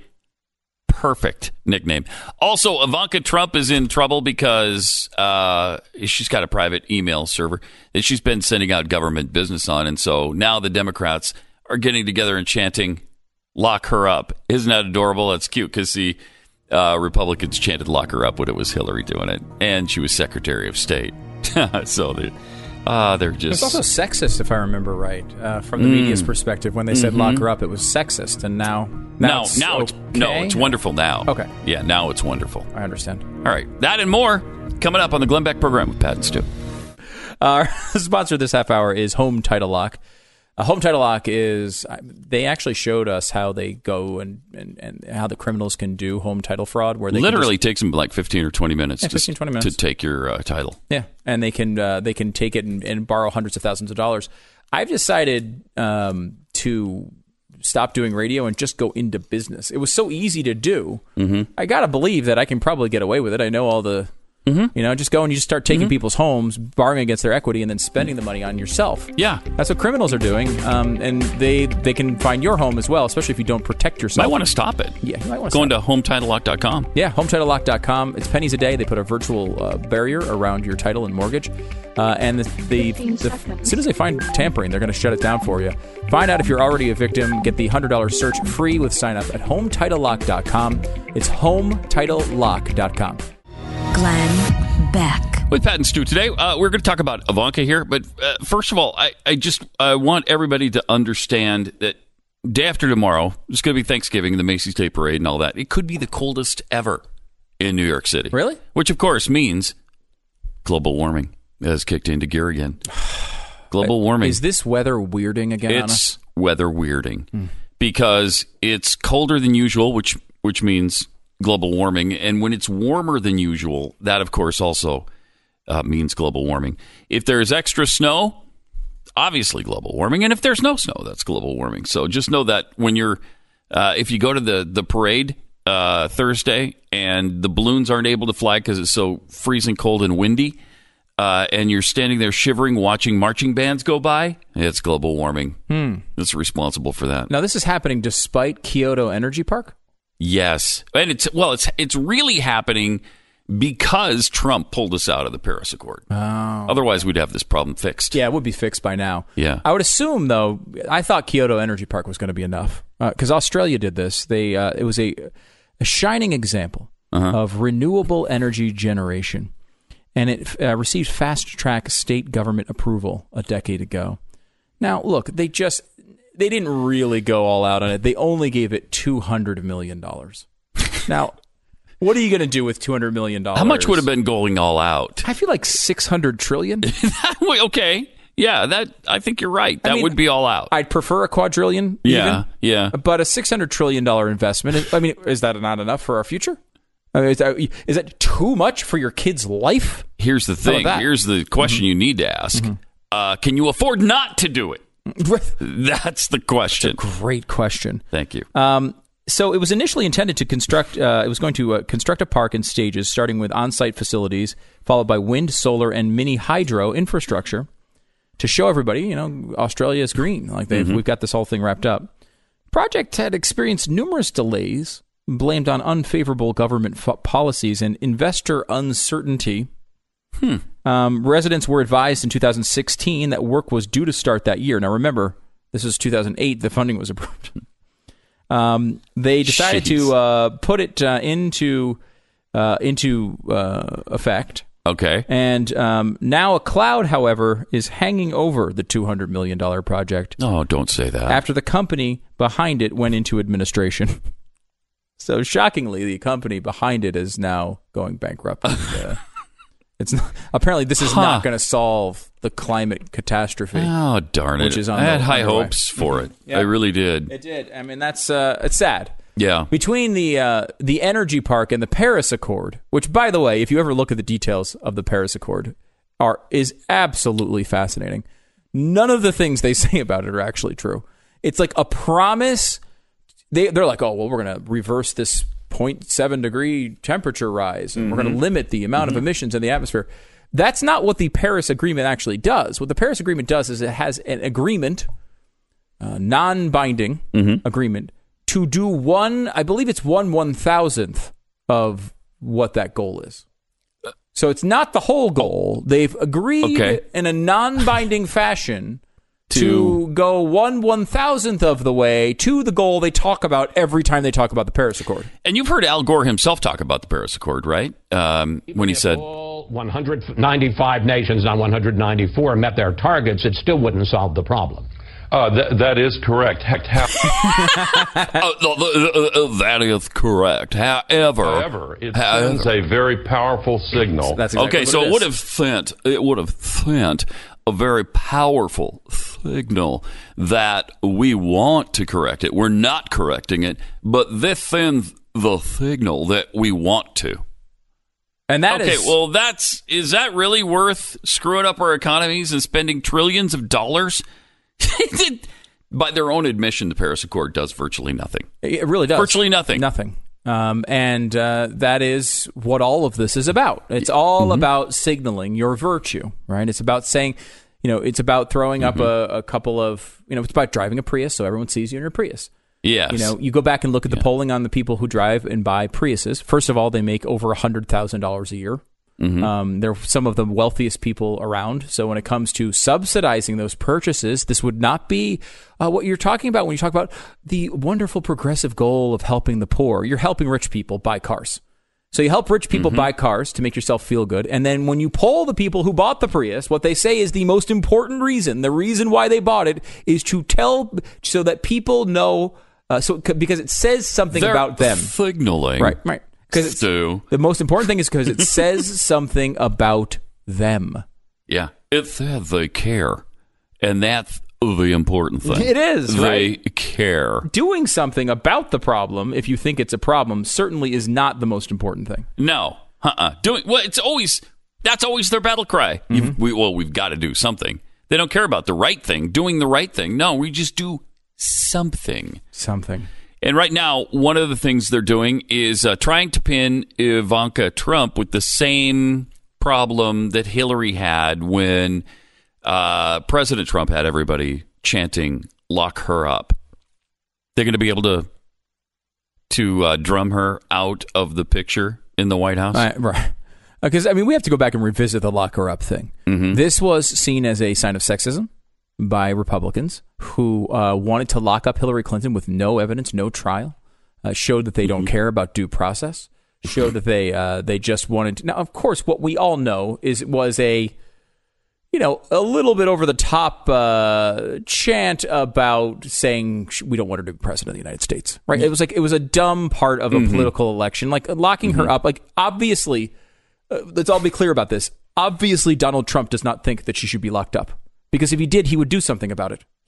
perfect nickname. Also, Ivanka Trump is in trouble because uh, she's got a private email server that she's been sending out government business on. And so now the Democrats are getting together and chanting, lock her up. Isn't that adorable? That's cute because the uh, Republicans chanted lock her up when it was Hillary doing it. And she was Secretary of State. So they... Uh, they're just... It's also sexist, if I remember right, uh, from the mm. media's perspective. When they said mm-hmm. lock her up, it was sexist, and now... Now, now, it's, now okay? it's no, it's wonderful now. Okay. Yeah, now it's wonderful. I understand. All right. That and more coming up on the Glenn Beck program with Pat and Stu. Our sponsor this half hour is Home Title Lock. Uh, Home Title Lock is, they actually showed us how they go and, and, and how the criminals can do home title fraud. Where they literally just, takes them like fifteen or twenty minutes, yeah, fifteen, twenty minutes to take your uh, title. Yeah, and they can uh, they can take it and, and borrow hundreds of thousands of dollars. I've decided um, to stop doing radio and just go into business. It was so easy to do. Mm-hmm. I got to believe that I can probably get away with it. I know all the... Mm-hmm. You know, just go and you just start taking mm-hmm. people's homes, borrowing against their equity, and then spending the money on yourself. Yeah. That's what criminals are doing. Um, and they they can find your home as well, especially if you don't protect yourself. Might want to stop it. Yeah, you might want to Going stop to home title lock dot com. Yeah, home title lock dot com. It's pennies a day. They put a virtual uh, barrier around your title and mortgage. Uh, and the, the, the, as soon as they find tampering, they're going to shut it down for you. Find out if you're already a victim. Get the one hundred dollars search free with sign up at home title lock dot com. It's home title lock dot com. Glenn Beck. With Pat and Stu today, uh, we're going to talk about Ivanka here. But uh, first of all, I, I just I want everybody to understand that day after tomorrow, it's going to be Thanksgiving, the Macy's Day Parade and all that. It could be the coldest ever in New York City. Really? Which, of course, means global warming has kicked into gear again. Global warming. Is this weather weirding again it's on us? It's weather weirding. Hmm. Because it's colder than usual, which which means global warming. And when it's warmer than usual, that, of course, also uh, means global warming. If there's extra snow, obviously global warming. And if there's no snow, that's global warming. So just know that when you're, uh, if you go to the, the parade uh, Thursday and the balloons aren't able to fly because it's so freezing cold and windy, uh, and you're standing there shivering watching marching bands go by, it's global warming. Hmm. That's responsible for that. Now, this is happening despite Kyoto Energy Park? Yes. And it's, well, it's it's really happening because Trump pulled us out of the Paris Accord. Oh. Otherwise, we'd have this problem fixed. Yeah, it would be fixed by now. Yeah. I would assume, though, I thought Kyoto Energy Park was going to be enough. Because uh, Australia did this. They uh, It was a, a shining example uh-huh. of renewable energy generation. And it uh, received fast-track state government approval a decade ago. Now, look, they just... They didn't really go all out on it. They only gave it two hundred million dollars. Now, what are you going to do with two hundred million dollars? How much would have been going all out? I feel like six hundred trillion dollars. Okay. Yeah, that I think you're right. That I mean, would be all out. I'd prefer a quadrillion. Yeah, even, yeah. But a six hundred trillion dollars investment, I mean, is that not enough for our future? I mean, is, that, is that too much for your kid's life? Here's the thing. Here's the question mm-hmm. you need to ask. Mm-hmm. Uh, can you afford not to do it? That's the question. That's a great question. Thank you. Um, so it was initially intended to construct, uh, it was going to uh, construct a park in stages, starting with on-site facilities, followed by wind, solar, and mini hydro infrastructure to show everybody, you know, Australia is green. Like they've, Mm-hmm. we've got this whole thing wrapped up. Project had experienced numerous delays, blamed on unfavorable government f- policies and investor uncertainty. Hmm. Um, residents were advised in two thousand sixteen that work was due to start that year. Now, remember, this was two thousand eight. The funding was approved. um, they decided Jeez. to uh, put it uh, into uh, into uh, effect. Okay. And um, now a cloud, however, is hanging over the two hundred million dollars project. Oh, don't say that. After the company behind it went into administration. So shockingly, the company behind it is now going bankrupt. And, uh, it's not, apparently this is Huh. not going to solve the climate catastrophe. Oh, darn it. Which is on I had the high underway. hopes for it. Yeah. I really did. It did. I mean, that's uh, it's sad. Yeah. Between the uh, the energy park and the Paris Accord, which, by the way, if you ever look at the details of the Paris Accord, are is absolutely fascinating. None of the things they say about it are actually true. It's like a promise. They they're like, oh well, we're going to reverse this zero point seven degree temperature rise, and Mm-hmm. we're going to limit the amount of emissions in the atmosphere. That's not what the Paris Agreement actually does. What the Paris Agreement does is it has an agreement, uh, non-binding Mm-hmm. agreement, to do one, I believe it's one one thousandth of what that goal is. So it's not the whole goal. They've agreed Okay. in a non-binding fashion to, To- go one one thousandth of the way to the goal they talk about every time they talk about the Paris Accord. And you've heard Al Gore himself talk about the Paris Accord, right? Um, when he said, one hundred ninety-five nations on one hundred ninety-four met their targets, it still wouldn't solve the problem. Uh, th- that is correct. Heck, oh, no, th- uh, that is correct. However, However, it sends a very powerful signal. That's exactly okay, what so it it would is. have sent it would have sent a very powerful signal that we want to correct it. We're not correcting it, but this sends the signal that we want to. And that okay, is- well, that's is that really worth screwing up our economies and spending trillions of dollars? By their own admission, the Paris Accord does virtually nothing. It really does. Virtually nothing. Nothing. Um, and uh, that is what all of this is about. It's all Mm-hmm. about signaling your virtue, right? It's about saying, you know, it's about throwing Mm-hmm. up a, a couple of, you know, it's about driving a Prius so everyone sees you in your Prius. Yes. You know, you go back and look at the polling on the people who drive and buy Priuses. First of all, they make over one hundred thousand dollars a year. Mm-hmm. Um, they're some of the wealthiest people around. So when it comes to subsidizing those purchases, this would not be uh, what you're talking about when you talk about the wonderful progressive goal of helping the poor. You're helping rich people buy cars. So you help rich people Mm-hmm. buy cars to make yourself feel good. And then when you poll the people who bought the Prius, what they say is the most important reason, the reason why they bought it is to tell so that people know, uh, so because it says something They're about them. signaling. Right, right. Because Stu. the most important thing is because it says something about them. Yeah. It says they care. And that's the important thing. It is, They right? care. Doing something about the problem, if you think it's a problem, certainly is not the most important thing. No. Uh-uh. Doing well, it's always that's always their battle cry. You've- We, well, we've got to do something. They don't care about the right thing, doing the right thing. No, we just do something. Something. And right now, one of the things they're doing is uh, trying to pin Ivanka Trump with the same problem that Hillary had when uh, President Trump had everybody chanting, lock her up. They're going to be able to to uh, drum her out of the picture in the White House. Uh, right. Because, I mean, we have to go back and revisit the lock her up thing. Mm-hmm. This was seen as a sign of sexism by Republicans who uh, wanted to lock up Hillary Clinton with no evidence, no trial, uh, showed that they don't care about due process, showed that they uh, they just wanted to. Now, of course, what we all know is it was a, you know, a little bit over the top uh, chant about saying we don't want her to be president of the United States, right? It was like it was a dumb part of a Mm-hmm. political election, like locking her up. Like obviously, uh, let's all be clear about this. Obviously, Donald Trump does not think that she should be locked up. Because if he did, he would do something about it.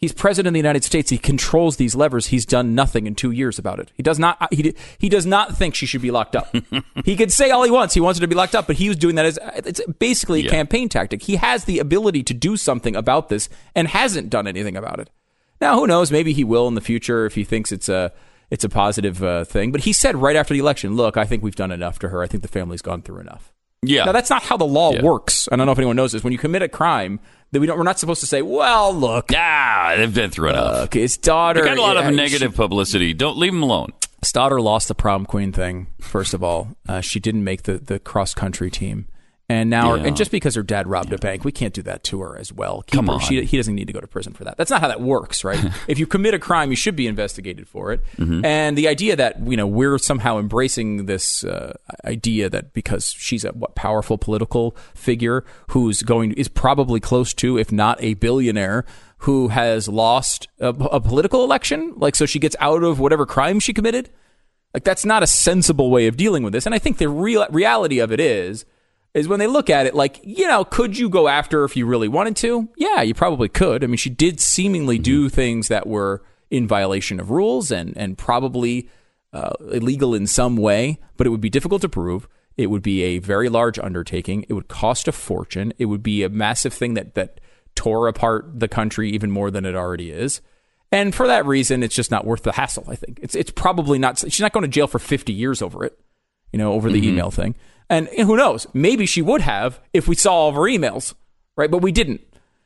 He's president of the United States. He controls these levers. He's done nothing in two years about it. He does not. He he does not think she should be locked up. He could say all he wants. He wants her to be locked up, but he was doing that as it's basically a yeah. campaign tactic. He has the ability to do something about this and hasn't done anything about it. Now, who knows? Maybe he will in the future if he thinks it's a it's a positive uh, thing. But he said right after the election, "Look, I think we've done enough to her. I think the family's gone through enough." Yeah. Now, that's not how the law yeah. works. I don't know if anyone knows this. When you commit a crime, that we don't, we're not supposed to say, well, look. Ah, they've been through enough. Uh, okay, his daughter. They got a lot yeah, of negative she, publicity. Don't leave him alone. His daughter lost the prom queen thing, first of all. Uh, she didn't make the, the cross-country team. And now, yeah. and just because her dad robbed yeah. a bank, we can't do that to her as well. Keep Come her, on. She, he doesn't need to go to prison for that. That's not how that works, right? If you commit a crime, you should be investigated for it. Mm-hmm. And the idea that, you know, we're somehow embracing this uh, idea that because she's a what powerful political figure who's going is probably close to, if not a billionaire, who has lost a, a political election, like so she gets out of whatever crime she committed. Like that's not a sensible way of dealing with this. And I think the real reality of it is. is when they look at it like, you know, could you go after her if you really wanted to? Yeah, you probably could. I mean, she did seemingly do things that were in violation of rules and, and probably uh, illegal in some way, but it would be difficult to prove. It would be a very large undertaking. It would cost a fortune. It would be a massive thing that, that tore apart the country even more than it already is. And for that reason, it's just not worth the hassle, I think. It's it's probably not. She's not going to jail for fifty years over it, you know, over the mm-hmm. email thing. And who knows? Maybe she would have if we saw all of her emails, right? But we didn't.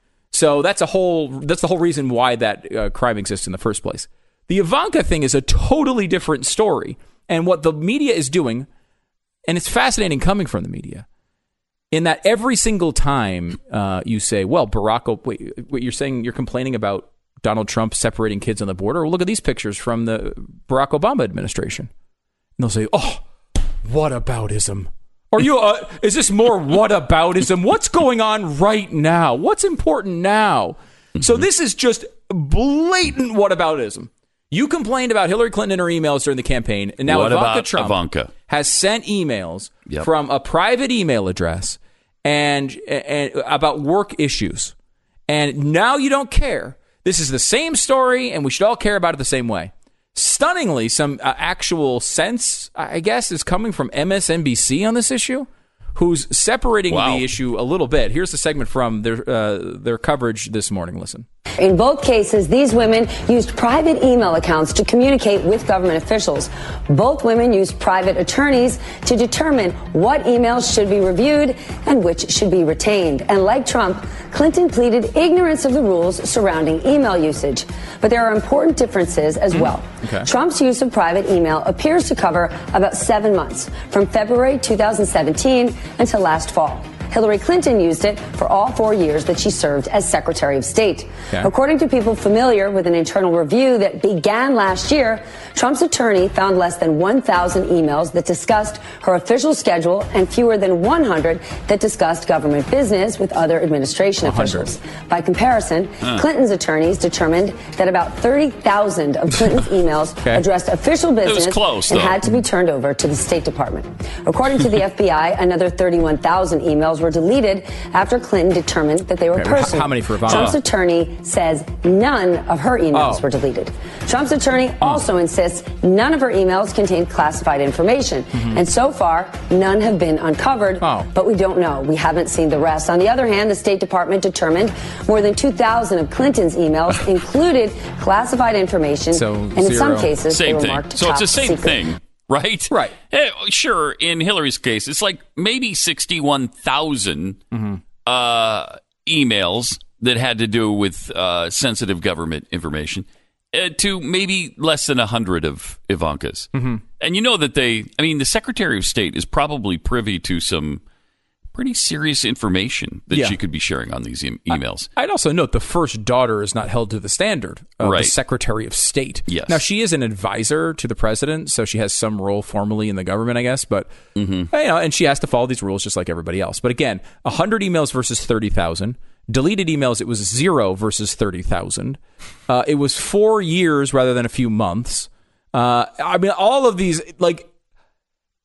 So that's a whole. That's the whole reason why that uh, crime exists in the first place. The Ivanka thing is a totally different story, and what the media is doing, and it's fascinating coming from the media, in that every single time uh, you say, "Well, Barack," o- wait, wait, you're saying you're complaining about Donald Trump separating kids on the border. Well, look at these pictures from the Barack Obama administration, and they'll say, "Oh, whataboutism." Are you? Uh, is this more whataboutism? What's going on right now? What's important now? Mm-hmm. So this is just blatant whataboutism. You complained about Hillary Clinton and her emails during the campaign, and now what Ivanka about Trump Ivanka? has sent emails yep. from a private email address and, and about work issues. And now you don't care. This is the same story, and we should all care about it the same way. Stunningly, some uh, actual sense, I guess, is coming from M S N B C on this issue, who's separating wow. the issue a little bit. Here's the segment from their uh, their coverage this morning. Listen. In both cases, these women used private email accounts to communicate with government officials. Both women used private attorneys to determine what emails should be reviewed and which should be retained. And like Trump, Clinton pleaded ignorance of the rules surrounding email usage. But there are important differences as well. Okay. Trump's use of private email appears to cover about seven months, from February two thousand seventeen until last fall. Hillary Clinton used it for all four years that she served as Secretary of State. Okay. According to people familiar with an internal review that began last year, Trump's attorney found less than one thousand emails that discussed her official schedule and fewer than one hundred that discussed government business with other administration officials. By comparison, uh. Clinton's attorneys determined that about thirty thousand of Clinton's emails okay. addressed official business close, and though. had to be turned over to the State Department. According to the F B I, another thirty-one thousand emails were deleted after Clinton determined that they were okay, personal. How many for Ivanka? Trump's attorney says none of her emails oh. were deleted. Trump's attorney oh. also insists none of her emails contained classified information. Mm-hmm. And so far, none have been uncovered, oh. but we don't know. We haven't seen the rest. On the other hand, the State Department determined more than two thousand of Clinton's emails included classified information, so and in zero. some cases, same they were thing. marked So top it's the same secret. thing. Right? Right. Eh, sure, in Hillary's case, it's like maybe sixty-one thousand mm-hmm. uh, emails that had to do with uh, sensitive government information uh, to maybe less than one hundred of Ivanka's. Mm-hmm. And you know that they, I mean, the Secretary of State is probably privy to some pretty serious information that Yeah. she could be sharing on these e- emails. I'd also note the first daughter is not held to the standard of Right. the Secretary of State. Yes. Now, she is an advisor to the president, so she has some role formally in the government, I guess. But, Mm-hmm. you know, and she has to follow these rules just like everybody else. But again, one hundred emails versus thirty thousand. Deleted emails, it was zero versus thirty thousand. Uh, it was four years rather than a few months. Uh, I mean, all of these, like,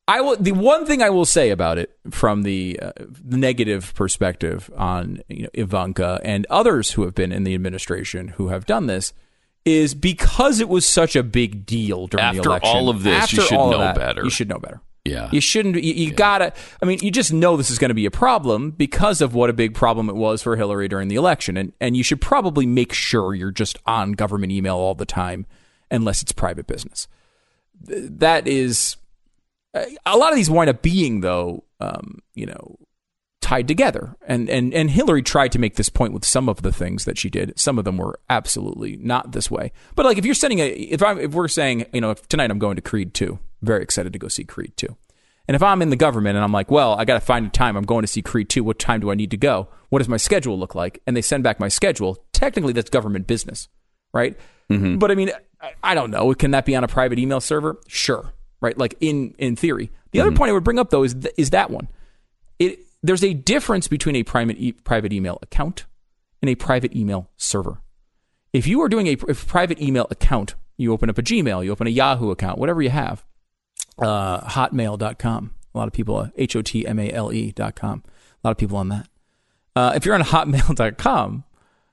I will. The one thing I will say about it, from the uh, negative perspective on you know, Ivanka and others who have been in the administration who have done this, is because it was such a big deal during after the election. all of this, after you should all know of that, better. You should know better. Yeah, you shouldn't. You, you yeah. gotta. I mean, you just know this is going to be a problem because of what a big problem it was for Hillary during the election, and and you should probably make sure you're just on government email all the time, unless it's private business. That is. A lot of these wind up being, though, um, you know, tied together. And, and and Hillary tried to make this point with some of the things that she did. Some of them were absolutely not this way. But like, if you're sending a, if I'm, if we're saying, you know, if tonight I'm going to Creed two, very excited to go see Creed two. And if I'm in the government and I'm like, well, I got to find a time. I'm going to see Creed two. What time do I need to go? What does my schedule look like? And they send back my schedule. Technically, that's government business, right? Mm-hmm. But I mean, I, I don't know. Can that be on a private email server? Sure. Right, like in, in theory. The mm-hmm. other point I would bring up, though, is th- is that one. It there's a difference between a private e- private email account and a private email server. If you are doing a, a private email account, you open up a Gmail, you open a Yahoo account, whatever you have, uh, hotmail dot com. A lot of people, uh, H O T M A L E dot com. A lot of people on that. Uh, if you're on hotmail dot com,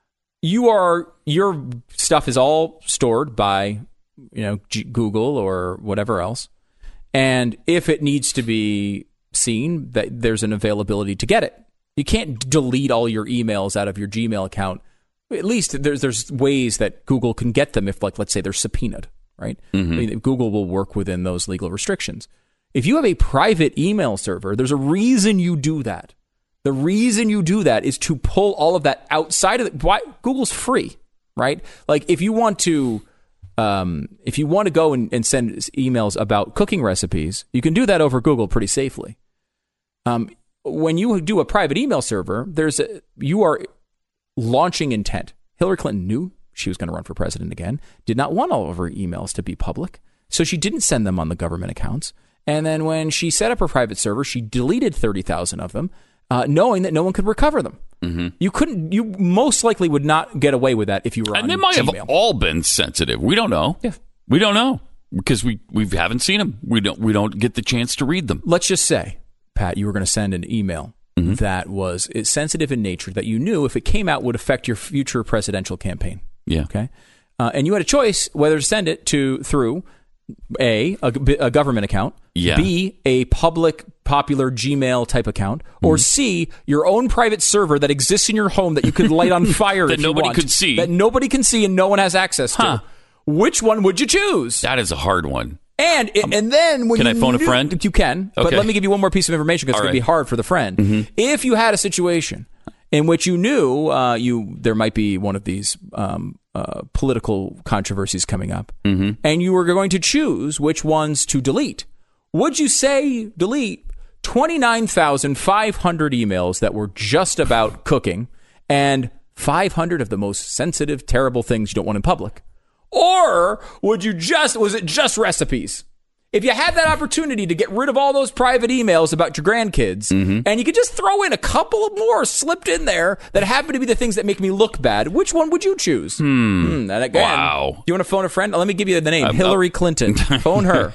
you are your stuff is all stored by you know G- Google or whatever else. And if it needs to be seen, that there's an availability to get it. You can't delete all your emails out of your Gmail account. At least there's there's ways that Google can get them if, like, let's say they're subpoenaed, right? Mm-hmm. I mean, Google will work within those legal restrictions. If you have a private email server, there's a reason you do that. The reason you do that is to pull all of that outside of it. Why? Google's free, right? Like, if you want to... Um, if you want to go and, and send emails about cooking recipes, you can do that over Google pretty safely. Um, when you do a private email server, there's a, you are launching intent. Hillary Clinton knew she was going to run for president again, did not want all of her emails to be public, so she didn't send them on the government accounts. And then when she set up her private server, she deleted thirty thousand of them, uh, knowing that no one could recover them. Mm-hmm. You couldn't. You most likely would not get away with that if you were and on they might Gmail. have all been sensitive. We don't know. Yeah. We don't know because we, we haven't seen them. We don't we don't get the chance to read them. Let's just say, Pat, you were going to send an email mm-hmm. that was sensitive in nature that you knew if it came out would affect your future presidential campaign. Yeah. Okay. Uh, and you had a choice whether to send it to through A, a, a government account, yeah. B, a public popular Gmail type account, or mm-hmm. C, your own private server that exists in your home that you could light on fire that if nobody you want, could see. That nobody can see and no one has access to. Huh. Which one would you choose? That is a hard one. And um, and then when can you I phone knew, a friend? You can, okay. But let me give you one more piece of information because it's going right. to be hard for the friend. Mm-hmm. If you had a situation in which you knew uh, you there might be one of these um, uh, political controversies coming up, mm-hmm. and you were going to choose which ones to delete, would you say delete twenty-nine thousand five hundred emails that were just about cooking and five hundred of the most sensitive, terrible things you don't want in public? Or would you just, was it just recipes? If you had that opportunity to get rid of all those private emails about your grandkids, mm-hmm. and you could just throw in a couple of more slipped in there that happen to be the things that make me look bad, which one would you choose? Hmm. Hmm, and again, wow. Do you want to phone a friend? Let me give you the name. Um, Hillary uh, Clinton. Phone her.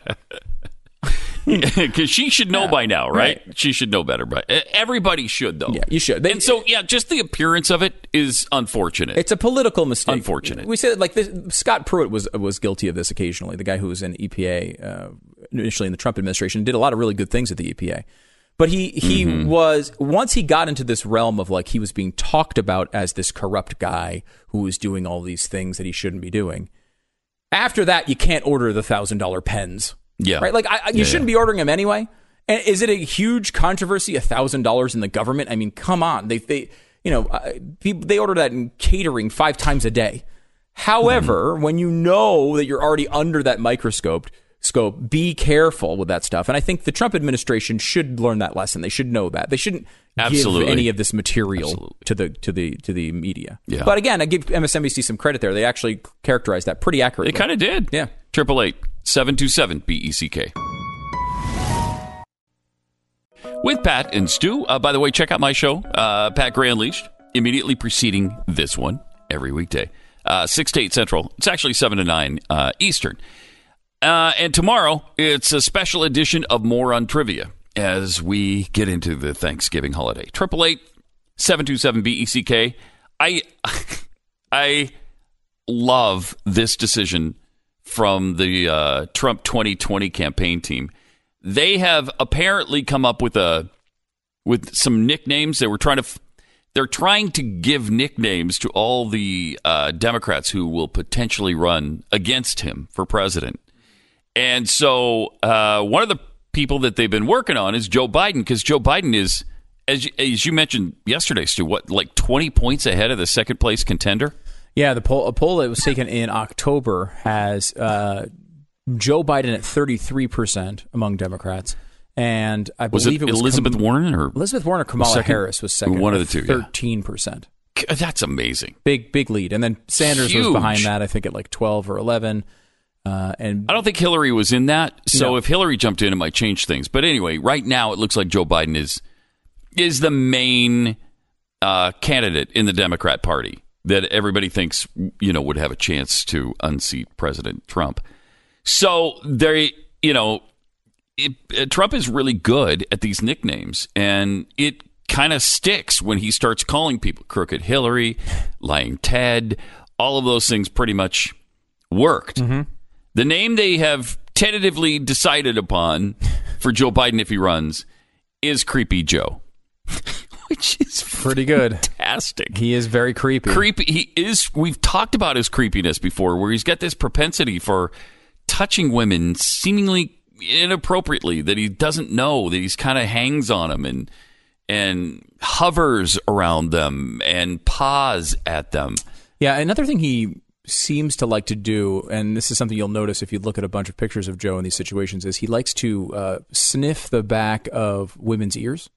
Because she should know yeah, by now, right? right? She should know better. But everybody should, though. Yeah, you should. They, and so, yeah, just the appearance of it is unfortunate. It's a political mistake. Unfortunate. We said like this, Scott Pruitt was was guilty of this occasionally. The guy who was in E P A uh, initially in the Trump administration did a lot of really good things at the E P A. But he he mm-hmm. was once he got into this realm of like he was being talked about as this corrupt guy who was doing all these things that he shouldn't be doing. After that, you can't order the thousand dollar pens. Yeah. Right. Like I, you yeah, shouldn't yeah. be ordering them anyway. And is it a huge controversy? A thousand dollars in the government? I mean, come on. They, they, you know, uh, people, they order that in catering five times a day. However, mm-hmm. when you know that you're already under that microscope, scope, be careful with that stuff. And I think the Trump administration should learn that lesson. They should know that. They shouldn't Absolutely. give any of this material Absolutely. to the to the to the media. Yeah. But again, I give M S N B C some credit there. They actually characterized that pretty accurately. They kind of did. Yeah. Triple eight seven two seven B E C K. With Pat and Stu. Uh, by the way, check out my show, uh, Pat Gray Unleashed, immediately preceding this one every weekday, uh, six to eight Central. It's actually seven to nine uh, Eastern. Uh, and tomorrow, it's a special edition of More on Trivia as we get into the Thanksgiving holiday. Triple eight seven two seven B E C K. I I love this decision from the uh, Trump twenty twenty campaign team. They have apparently come up with a with some nicknames. They were trying to. F- they're trying to give nicknames to all the uh, Democrats who will potentially run against him for president. And so uh, one of the people that they've been working on is Joe Biden, because Joe Biden is, as you, as you mentioned yesterday, Stu, what, like twenty points ahead of the second place contender? Yeah, the poll, a poll that was taken in October has uh, Joe Biden at thirty-three percent among Democrats. And I was believe it, it was Elizabeth Com- Warren or Elizabeth Warren or Kamala second? Harris was second. One of the two, thirteen percent. Yeah. That's amazing. Big, big lead. And then Sanders Huge. was behind that, I think, at like twelve or eleven. Uh, and I don't think Hillary was in that. So No. if Hillary jumped in, it might change things. But anyway, right now it looks like Joe Biden is is the main uh, candidate in the Democrat Party that everybody thinks, you know, would have a chance to unseat President Trump. So they, you know, it, uh, Trump is really good at these nicknames, and it kind of sticks when he starts calling people Crooked Hillary, Lying Ted. All of those things pretty much worked. Mm-hmm. The name they have tentatively decided upon for Joe Biden if he runs is Creepy Joe, which is pretty good. Fantastic. He is very creepy. Creepy. He is. We've talked about his creepiness before, where he's got this propensity for touching women seemingly inappropriately that he doesn't know, that he's kind of hangs on them and and hovers around them and paws at them. Yeah, another thing he seems to like to do, and this is something you'll notice if you look at a bunch of pictures of Joe in these situations, is he likes to uh, sniff the back of women's ears.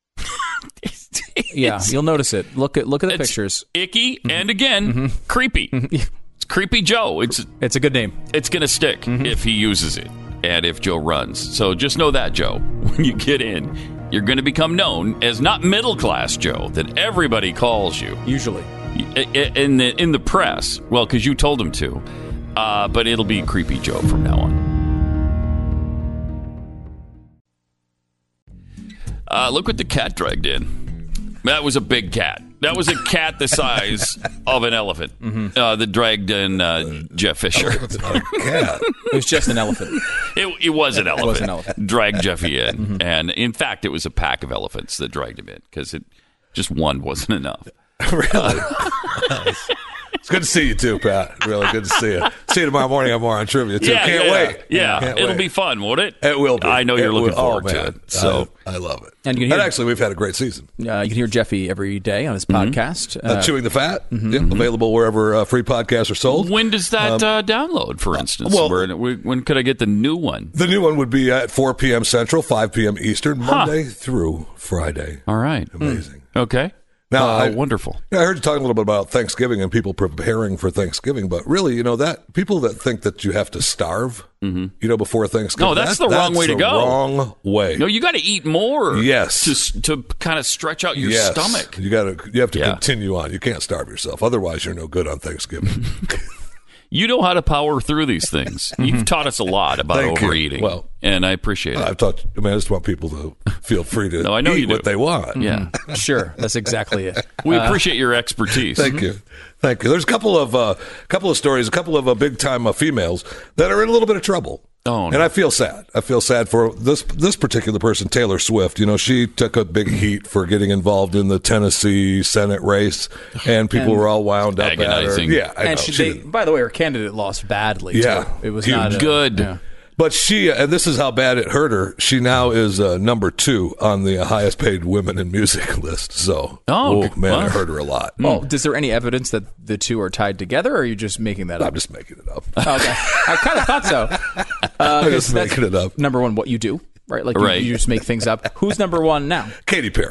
Yeah, you'll notice it. Look at look at the It's pictures. Icky and again creepy. It's Creepy Joe. It's it's a good name. It's going to stick if he uses it and if Joe runs. So just know that, Joe, when you get in, you're going to become known as not middle class Joe that everybody calls you. Usually. In the in the press, well, because you told him to, uh, but it'll be Creepy Joe from now on. Uh, look what the cat dragged in. That was a big cat. That was a cat the size of an elephant Mm-hmm. uh, that dragged in uh, Jeff Fisher. It's not a cat. It was just an elephant. It, it was an elephant. It was an elephant. Dragged Jeffy in. Mm-hmm. And in fact, it was a pack of elephants that dragged him in because it just one wasn't enough. Really? Nice. It's good to see you too, Pat. Really good to see you. See you tomorrow morning on More on Trivia too. Yeah, Can't yeah, wait. Yeah, Can't it'll wait. be fun, won't it? It will be. I know It you're looking will- forward oh, to man. it. So I, I love it. And you can hear, and actually, we've had a great season. Uh, you can hear Jeffy every day on his Mm-hmm. podcast. Uh, Chewing the Fat, yeah, available wherever uh, free podcasts are sold. when does that Um, uh, download, for instance? well- Where, when could I get the new one? The new one would be at four p.m. Central, five p.m. Eastern, Monday through Friday. All right. Amazing. Okay. Now, Uh, I, wonderful. I heard you talking a little bit about Thanksgiving and people preparing for Thanksgiving, but really, you know, that people that think that you have to starve, you know, before Thanksgiving. No, that's that- the wrong way to the go. Wrong way. No, you got to eat more. Yes. To, to kind of stretch out your Yes. stomach. You got to. You have to Yeah. continue on. You can't starve yourself. Otherwise, you're no good on Thanksgiving. You know how to power through these things. You've taught us a lot about Thank you. overeating. Well, and I appreciate it. I've taught. I mean, I just want people to feel free to No, I know eat you do. what they want. Yeah. Sure, that's exactly it. We Uh, appreciate your expertise. Thank you, thank you. There's a couple of uh, couple of stories, a couple of uh, big time uh, females that are in a little bit of trouble. Oh, no. And I feel sad. I feel sad for this this particular person, Taylor Swift. You know, she took a big heat for getting involved in the Tennessee Senate race, and people And were all wound up at her. agonizing. Yeah, I know. and she, She they, did- by the way, her candidate lost badly. Yeah. too. It was Huge. not a, Good. yeah. But she, and this is how bad it hurt her. She now is uh, number two on the highest paid women in music list. So, Oh, man, wow. it hurt her a lot. Oh, is there any evidence that the two are tied together, or are you just making that I'm up? just making it up. Okay, I kind of thought so. Uh, I'm just 'cause that's making it up. Number one, what you do, right? Like you, Right. you just make things up. Who's number one now? Katy Perry.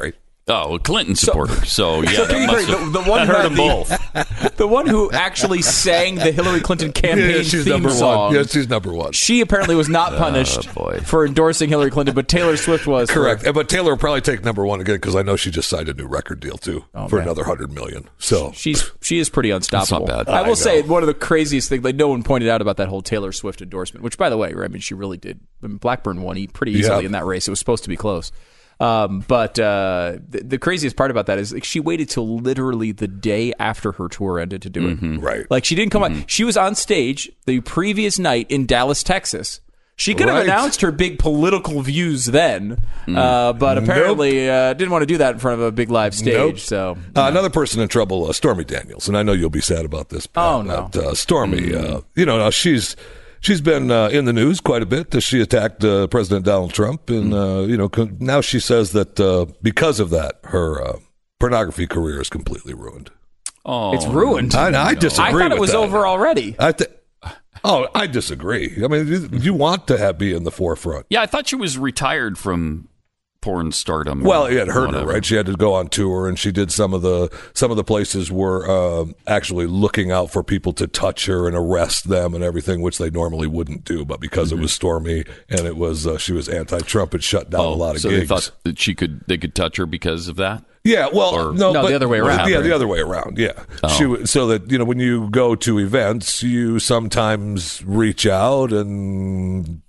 Oh, a Clinton supporter. So, so yeah, that must have, the, the one that hurt them the, both. The one who actually sang the Hillary Clinton campaign yeah, she's theme number song. One. Yes, she's number one. She apparently was not punished oh, boy. for endorsing Hillary Clinton, but Taylor Swift was. Correct. For, but Taylor will probably take number one again because I know she just signed a new record deal too oh, for man. another hundred million. So she's she is pretty unstoppable. That's not bad. I will I say one of the craziest things, like no one pointed out about that whole Taylor Swift endorsement, which by the way, I mean she really did. I mean, Blackburn won pretty easily yeah. in that race. It was supposed to be close. Um, but uh, the, the craziest part about that is like, she waited till literally the day after her tour ended to do it. Mm-hmm. Right. Like she didn't come mm-hmm. on. She was on stage the previous night in Dallas, Texas. She could have right. announced her big political views then, mm. uh, but apparently nope. uh, didn't want to do that in front of a big live stage. Nope. So uh, another person in trouble, uh, Stormy Daniels, and I know you'll be sad about this. Pat, oh no, but, uh, Stormy, mm. uh, you know, now she's. She's been uh, in the news quite a bit as she attacked uh, President Donald Trump. And, uh, you know, now she says that uh, because of that, her uh, pornography career is completely ruined. Oh, it's ruined. I, I disagree. I thought it was that. over already. I th- oh, I disagree. I mean, you, you want to have be in the forefront. Yeah, I thought she was retired from porn stardom. Well, it hurt whatever. her, right? She had to go on tour, and she did some of the some of the places were uh, actually looking out for people to touch her and arrest them and everything, which they normally wouldn't do. But because mm-hmm. it was Stormy and it was uh, she was anti-Trump, it shut down oh, a lot of so gigs. So they thought that she could they could touch her because of that. Yeah, well, or, no, no but, the other way around. Yeah, right? the other way around. Yeah, oh. she so that you know when you go to events, you sometimes reach out and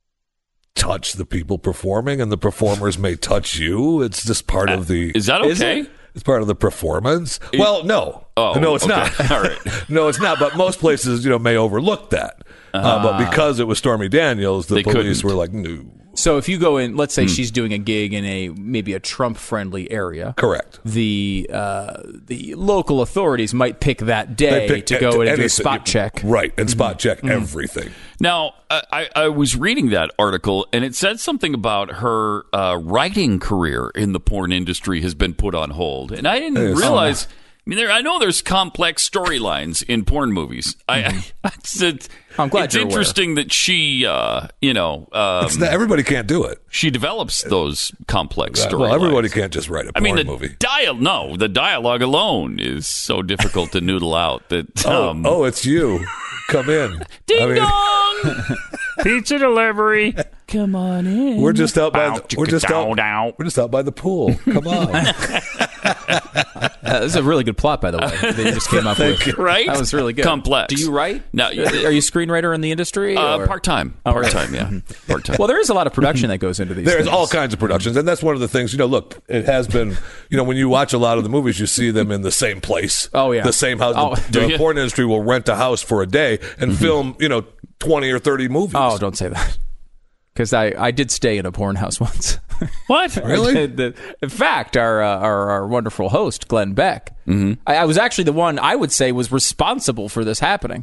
touch the people performing, and the performers may touch you. It's just part of the. Is that okay? Is it? It's part of the performance. It, well, no, oh, no, it's okay. not. All right, no, it's not. But most places, you know, may overlook that. Uh, uh, but because it was Stormy Daniels, the police couldn't. were like, no. So if you go in, let's say Hmm. she's doing a gig in a maybe a Trump-friendly area. Correct. The uh, the local authorities might pick that day pick, to go in and anything. do a spot check. Right, and spot Mm-hmm. check Mm-hmm. everything. Now, I, I was reading that article, and it said something about her uh, writing career in the porn industry has been put on hold. And I didn't Yes. realize... I mean, there, I know there's complex storylines in porn movies. I, I, it's, it's, I'm glad it's you're interesting that she, uh, you know, um, It's not, everybody can't do it. she develops those complex storylines. Well, everybody can't just write a I porn mean, the movie. dial no, the dialogue alone is so difficult to noodle out that. Um, oh, oh, it's you. Come in. Ding I mean, dong! Pizza delivery. Come on in. We're just out by. Bow, The, we're just down, out. down. We're just out by the pool. Come on. Uh, this is a really good plot, by the way. That you just came up with. Right? That was really good. Complex. Do you write? No. Are you a screenwriter in the industry? Uh, or? part time. Oh, Part right. time. Yeah. Part time. Well, there is a lot of production that goes into these. There's things. all kinds of productions, and that's one of the things. You know, look, it has been. You know, when you watch a lot of the movies, you see them in the same place. Oh yeah, the same house. Oh, the the porn industry will rent a house for a day and film. You know, twenty or thirty movies. Oh, don't say that. Because I, I did stay in a porn house once. What? Really? the, in fact, our, uh, our our wonderful host, Glenn Beck, mm-hmm. I, I was actually the one I would say was responsible for this happening.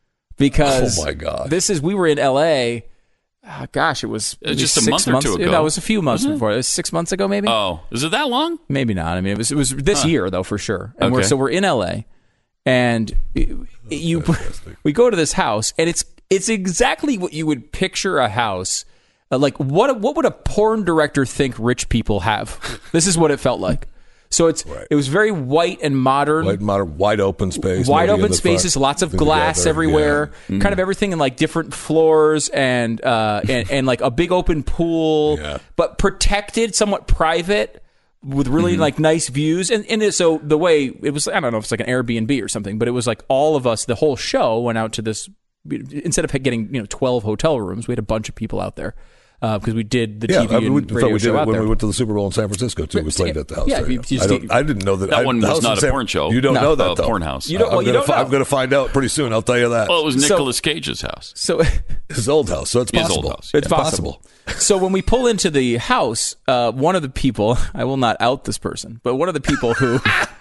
Because oh my God. this is, we were in L A, oh, gosh, it was Uh, just a six month or months, two ago. No, it was a few months Wasn't it? before. It was six months ago, maybe? Oh, is it that long? Maybe not. I mean, it was it was this Huh. year, though, for sure. And we're, Okay. so we're in L A, and you, you we go to this house, and it's it's exactly what you would picture a house. Uh, like, what what would a porn director think rich people have? This is what it felt like. So it's Right. it was very white and modern. Wide, modern, wide open space. Wide nobody in open the spaces, front, lots of together. glass everywhere, Yeah. kind of everything in like different floors and uh, and, and like a big open pool, Yeah. but protected, somewhat private, with really Mm-hmm. like nice views. And, and it, so the way it was, I don't know if it's like an Airbnb or something, but it was like all of us, the whole show went out to this. Instead of getting you know twelve hotel rooms, we had a bunch of people out there. Because uh, we did the Yeah, T V I mean, we, and thought radio we did show it out when there. we went to the Super Bowl in San Francisco too. We played at the house. Yeah, there. you just- I, don't, I didn't know that. That I, one the was house not in a San- porn show. You don't No. know that Uh, though. porn house. You don't- I'm well, you gonna don't fi- know. I'm going to find out pretty soon. I'll tell you that. Well, it was So- Nicolas Cage's house. So His old house, so it's His possible. old house, it's yeah. possible. So when we pull into the house, uh, one of the people, I will not out this person, but one of the people who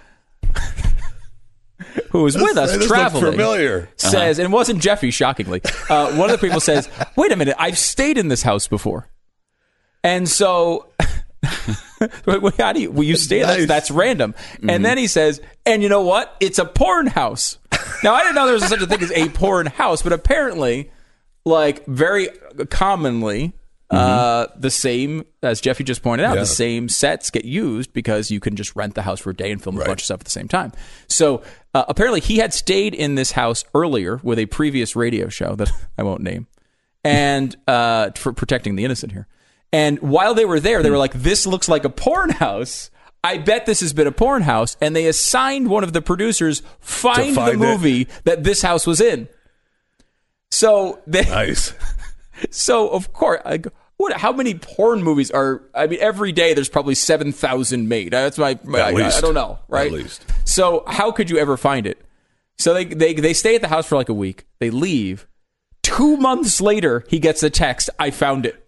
who was with us This looks traveling familiar. says, and it wasn't Jeffy, shockingly. Uh, one of the people says, "Wait a minute, I've stayed in this house before," and so. How do you? Will you stay? Nice. That's, that's random. Mm-hmm. And then he says, "And you know what? It's a porn house." Now I didn't know there was such a thing as a porn house, but apparently, like very commonly, Uh, the same, as Jeffy just pointed out, Yeah. the same sets get used because you can just rent the house for a day and film a bunch of stuff at the same time. So uh, apparently he had stayed in this house earlier with a previous radio show that I won't name, and uh, for protecting the innocent here. And while they were there, they were like, this looks like a porn house. I bet this has been a porn house. And they assigned one of the producers, find, find the movie it. that this house was in. So they... Nice. So, of course, like, what? How many porn movies are? I mean, every day there's probably seven thousand made. That's my. my I, least. I don't know, right? At least. So, how could you ever find it? So they they they stay at the house for like a week. They leave. Two months later, he gets a text. I found it.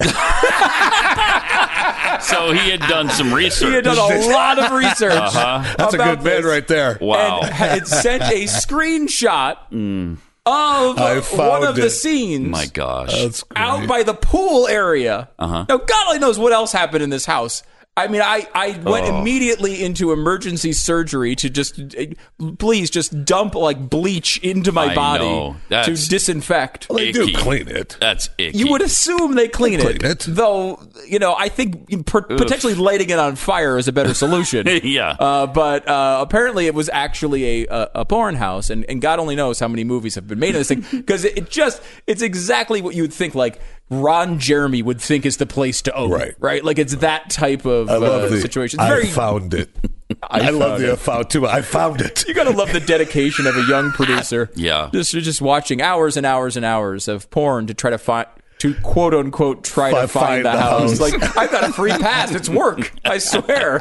So he had done some research. He had done a lot of research. Uh-huh. That's a about good man this. right there. Wow. And it sent a screenshot Mm. of I found one of the it. scenes. My gosh. That's great. Out by the pool area. Uh-huh. Now, God only knows what else happened in this house. I mean, I, I went Oh. immediately into emergency surgery to just, please just dump like bleach into my I body know. to That's disinfect. Well, they do icky. clean it. That's icky. You would assume they clean, They clean it, it. though. You know, I think per- potentially lighting it on fire is a better solution. Yeah. Uh, but uh, apparently, it was actually a, a, a porn house, and, and God only knows how many movies have been made of this thing because it, it just—it's exactly what you would think. Like Ron Jeremy would think is the place to own, Right. Right? Like it's that type of I love uh, the situation. It's I very, found it. I I, love found the I it. found too. I found it. You gotta love the dedication of a young producer. Yeah. just just watching hours and hours and hours of porn to try to find. To quote unquote try Fi- to find, find the, the house. house. Like I've got a free pass. It's work. I swear.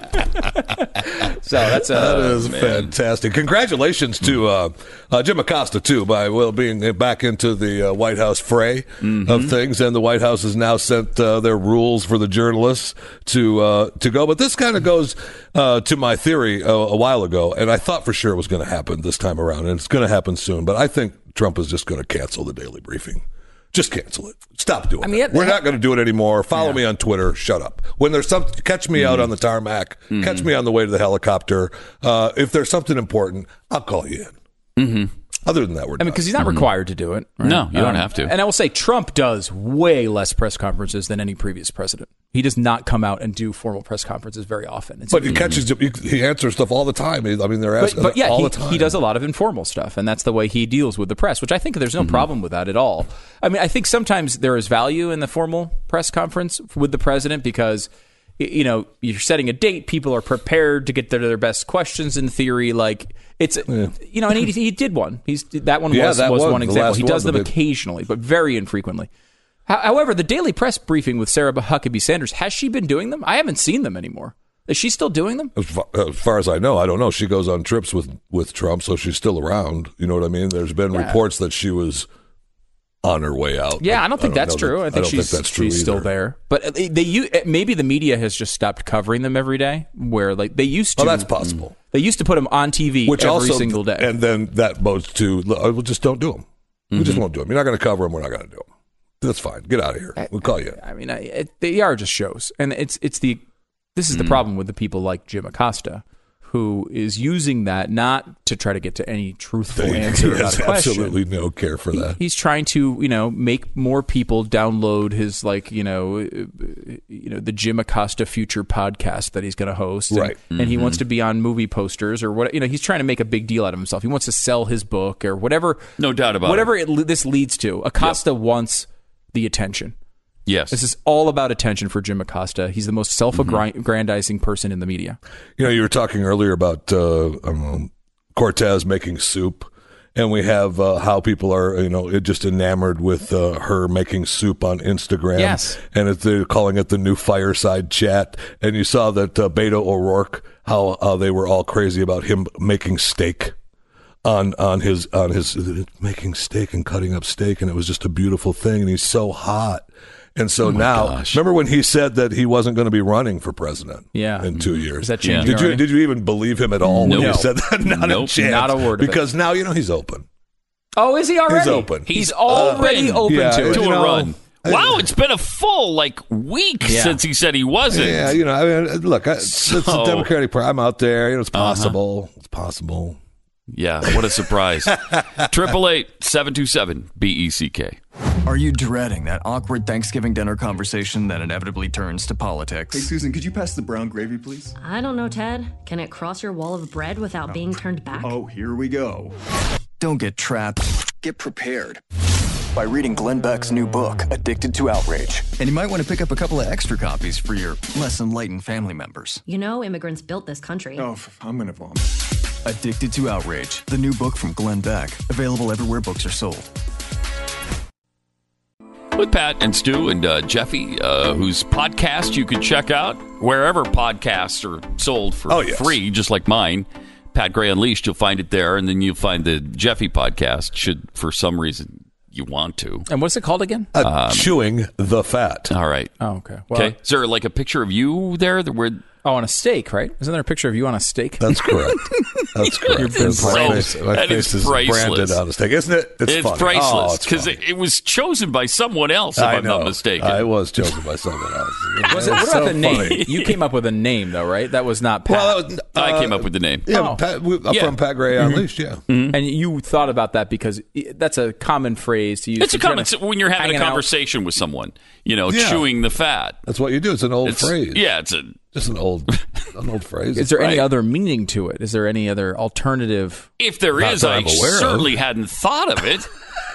So that's uh, That is man. fantastic. Congratulations to uh, uh, Jim Acosta, too, by well being back into the uh, White House fray Mm-hmm. of things. And the White House has now sent uh, their rules for the journalists to uh, to go. But this kind of goes uh, to my theory a, a while ago. And I thought for sure it was going to happen this time around. And it's going to happen soon. But I think Trump is just going to cancel the daily briefing. Just cancel it. Stop doing I mean, it. yeah, We're not going to do it anymore. Follow Yeah. me on Twitter. Shut up. When there's something, catch me out on the tarmac. Catch me on the way to the helicopter. Uh, if there's something important, I'll call you in. Mm-hmm. Other than that, we're I mean, done. because he's not required to do it. right? No, you don't have to. And I will say, Trump does way less press conferences than any previous president. He does not come out and do formal press conferences very often. It's, But he catches, he, he answers stuff all the time. I mean, they're but, asking but yeah, all he, the time. he does a lot of informal stuff, and that's the way he deals with the press, which I think there's no Mm-hmm. problem with that at all. I mean, I think sometimes there is value in the formal press conference with the president because, y- you know, you're setting a date. People are prepared to get their, their best questions in theory. Like, it's, you know, and he, he did one. He's That one Yeah, was, that was one, one the example. last He does one, them the big- occasionally, but very infrequently. Ho- However, the daily press briefing with Sarah Huckabee Sanders, has she been doing them? I haven't seen them anymore. Is she still doing them? As far, as far as I know, I don't know. She goes on trips with, with Trump, so she's still around. You know what I mean? There's been Yeah. reports that she was on her way out. Yeah, I don't think that's know true. that- I think don't she's, that's true she's still either. there. But they, they u- maybe the media has just stopped covering them every day. Where like they used to. Oh, that's possible. They used to put them on T V Which every also, single day. and then that bodes to, look, we'll just don't do them. We just won't do them. You're not going to cover them. We're not going to do them. That's fine. Get out of here. We'll call you. I mean, I, it, they are just shows, and it's it's the this is the problem with the people like Jim Acosta, who is using that not to try to get to any truthful He answer about has a question. absolutely no care for that. He's trying to, you know, make more people download his, like, you know, uh, you know, the Jim Acosta Future podcast that he's going to host, and, Right. And he wants to be on movie posters or what, you know, he's trying to make a big deal out of himself. He wants to sell his book or whatever. No doubt about whatever it. it, this leads to. Acosta wants the attention. Yes. This is all about attention for Jim Acosta. He's the most self-aggrandizing person in the media. You know, you were talking earlier about uh, I don't know, Cortez making soup, and we have uh, how people are, you know, just enamored with uh, her making soup on Instagram. Yes. And it, they're calling it the new fireside chat. And you saw that uh, Beto O'Rourke, how uh, they were all crazy about him making steak. On on his on his making steak and cutting up steak, and it was just a beautiful thing. And he's so hot, and so Oh my now, gosh. remember when he said that he wasn't going to be running for president? Yeah. in two years. Is that changing Did you already? did you even believe him at all Nope. when No. he said that? Not Nope. a chance. Not a word of it. Because now you know he's open. Oh, is he already? He's open. He's, He's already open. open Yeah, to it. to you a know, run. Wow, it's been a full like week Yeah. since he said he wasn't. Yeah, you know, I mean, look, I, it's the So- Democratic Party. I'm out there. You know, it's possible. It's possible. Yeah, what a surprise. Triple eight seven two seven B E C K. Are you dreading that awkward Thanksgiving dinner conversation that inevitably turns to politics? Hey, Susan, could you pass the brown gravy, please? I don't know, Ted. Can it cross your wall of bread without being turned back? Oh, here we go. Don't get trapped. Get prepared by reading Glenn Beck's new book, Addicted to Outrage. And you might want to pick up a couple of extra copies for your less enlightened family members. You know, immigrants built this country. Oh, I'm gonna vomit. Addicted to Outrage, the new book from Glenn Beck. Available everywhere books are sold. With Pat and Stu and uh, Jeffy, uh, whose podcast you can check out wherever podcasts are sold for oh, yes. free, just like mine. Pat Gray Unleashed, you'll find it there, and then you'll find the Jeffy podcast, should for some reason you want to. And what's it called again? Uh, um, Chewing the Fat. All right. Oh, okay. Well, okay. Is there like a picture of you there? That where? Oh, on a steak, right? Isn't there a picture of you on a steak? That's correct. That's correct. You've been my face, my that face is is branded on a steak, isn't it? It's, it's funny. priceless because oh, it, it was chosen by someone else, if I I'm know. not mistaken. I was chosen by someone else. Was it, what about so the name? funny. You came up with a name, though, right? That was not Pat. Well, that was, uh, I came up with the name. Yeah, oh. Pat, we, yeah. from Pat Gray Unleashed, yeah. Mm-hmm. And you thought about that because that's a common phrase to use. It's a common when you're having a out. conversation with someone, you know, Yeah. chewing the fat. That's what you do. It's an old It's- phrase. Yeah, it's a Just an old, an old phrase. Is there any Right. other meaning to it? Is there any other alternative? If there Not is, that I I'm aware certainly of. hadn't thought of it.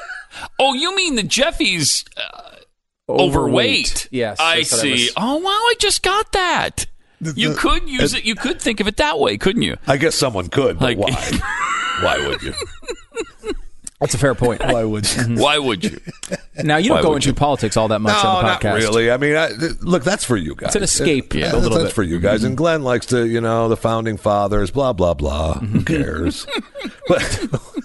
Oh, you mean the Jeffy's uh, overweight? Yes, I that's what I see. was- Oh, wow, I just got that. You the- could use it- it. You could think of it that way, couldn't you? I guess someone could, but Like- why? Why would you? That's a fair point. Why would you? Why would you? Now you don't Why go would into you? politics all that much No, on the not podcast. really. I mean, I, th- look, that's for you guys. It's an escape It- a yeah, little that's bit. for you guys. And Glenn likes to, you know, the founding fathers, blah blah blah. Who cares? But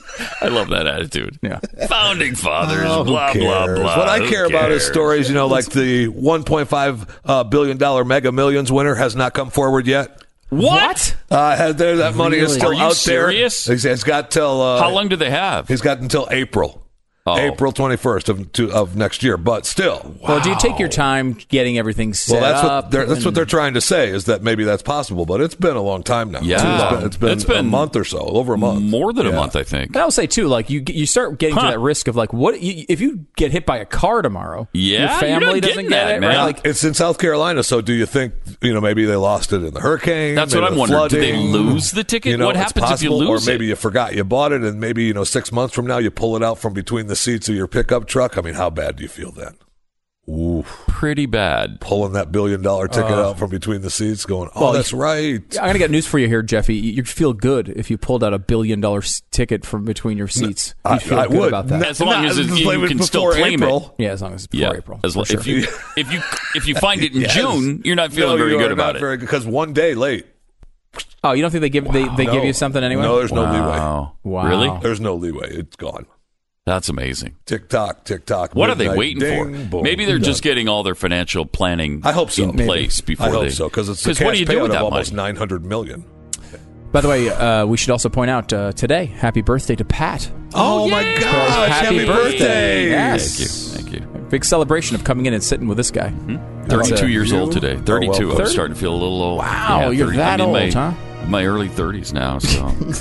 I love that attitude. Yeah. Founding fathers, oh, who blah, blah, cares? blah. What I Who care about is cares? stories, you know, like the one point five uh, billion dollar Mega Millions winner has not come forward yet. What? Uh, has there, that money is Really? still Are you out serious? there. He's, he's got till uh, How long do they have? He's got until April. Oh. April twenty-first of to, of next year, but still. Well, do you take your time getting everything set Well, that's up? what they're, that's what and- they're trying to say is that maybe that's possible, but it's been a long time now. Yeah. it's been, it's been, It's been a month or so, over a month, More than a Yeah. month, I think. But I will say too, like you, you start getting Huh. to that risk of like, what you, if you get hit by a car tomorrow? Yeah, your you're family not doesn't getting get that, it, man. right? Now, Like, it's in South Carolina, so do you think you know maybe they lost it in the hurricane? That's maybe what I'm the wondering. Do they flooding? lose the ticket? You know, What it's happens if you possible, lose Or maybe it? you forgot you bought it, and maybe you know six months from now you pull it out from between the seats of your pickup truck. I mean, how bad do you feel then? Ooh, Pretty bad. pulling that billion dollar ticket Uh, out from between the seats, going, "Oh, well, that's you- right." I'm gonna get news for you here, Jeffy. You you feel good if you pulled out a billion dollar s- ticket from between your seats. You I- feel I good would. about that. As long Not- as it, you, blame you it can still before claim April. Yeah, as long as it's before Yeah, April. as for long, sure. if you if you if you find it in Yes. June, you're not feeling No, very you good are about not it. very good because one day late. Oh, you don't think they give they, they No. give you something anyway? No, there's no leeway. Wow. Wow. Really? There's no leeway. It's gone. That's amazing. Tick tock, tick tock. What are they midnight, waiting ding, for? boom, Maybe they're done. just getting all their financial planning I hope so. in Maybe. place before I hope they. so because it's a cash what do you do payout with of that almost money? nine hundred million. By the way, uh, we should also point out uh, today, happy birthday to Pat. Oh, my yeah. gosh! Happy Happy, birthday. birthday! Yes. Thank you. Thank you. Big celebration of coming in and sitting with this guy. Mm-hmm. thirty-two uh, years old today. thirty-two. I'm thirty? starting to feel a little old. Wow, Yeah, you're thirty that I'm in old, my, huh? My early thirties now. So.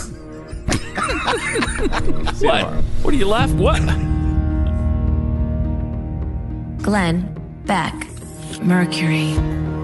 What? What do you laugh? What? Glenn Beck. Mercury.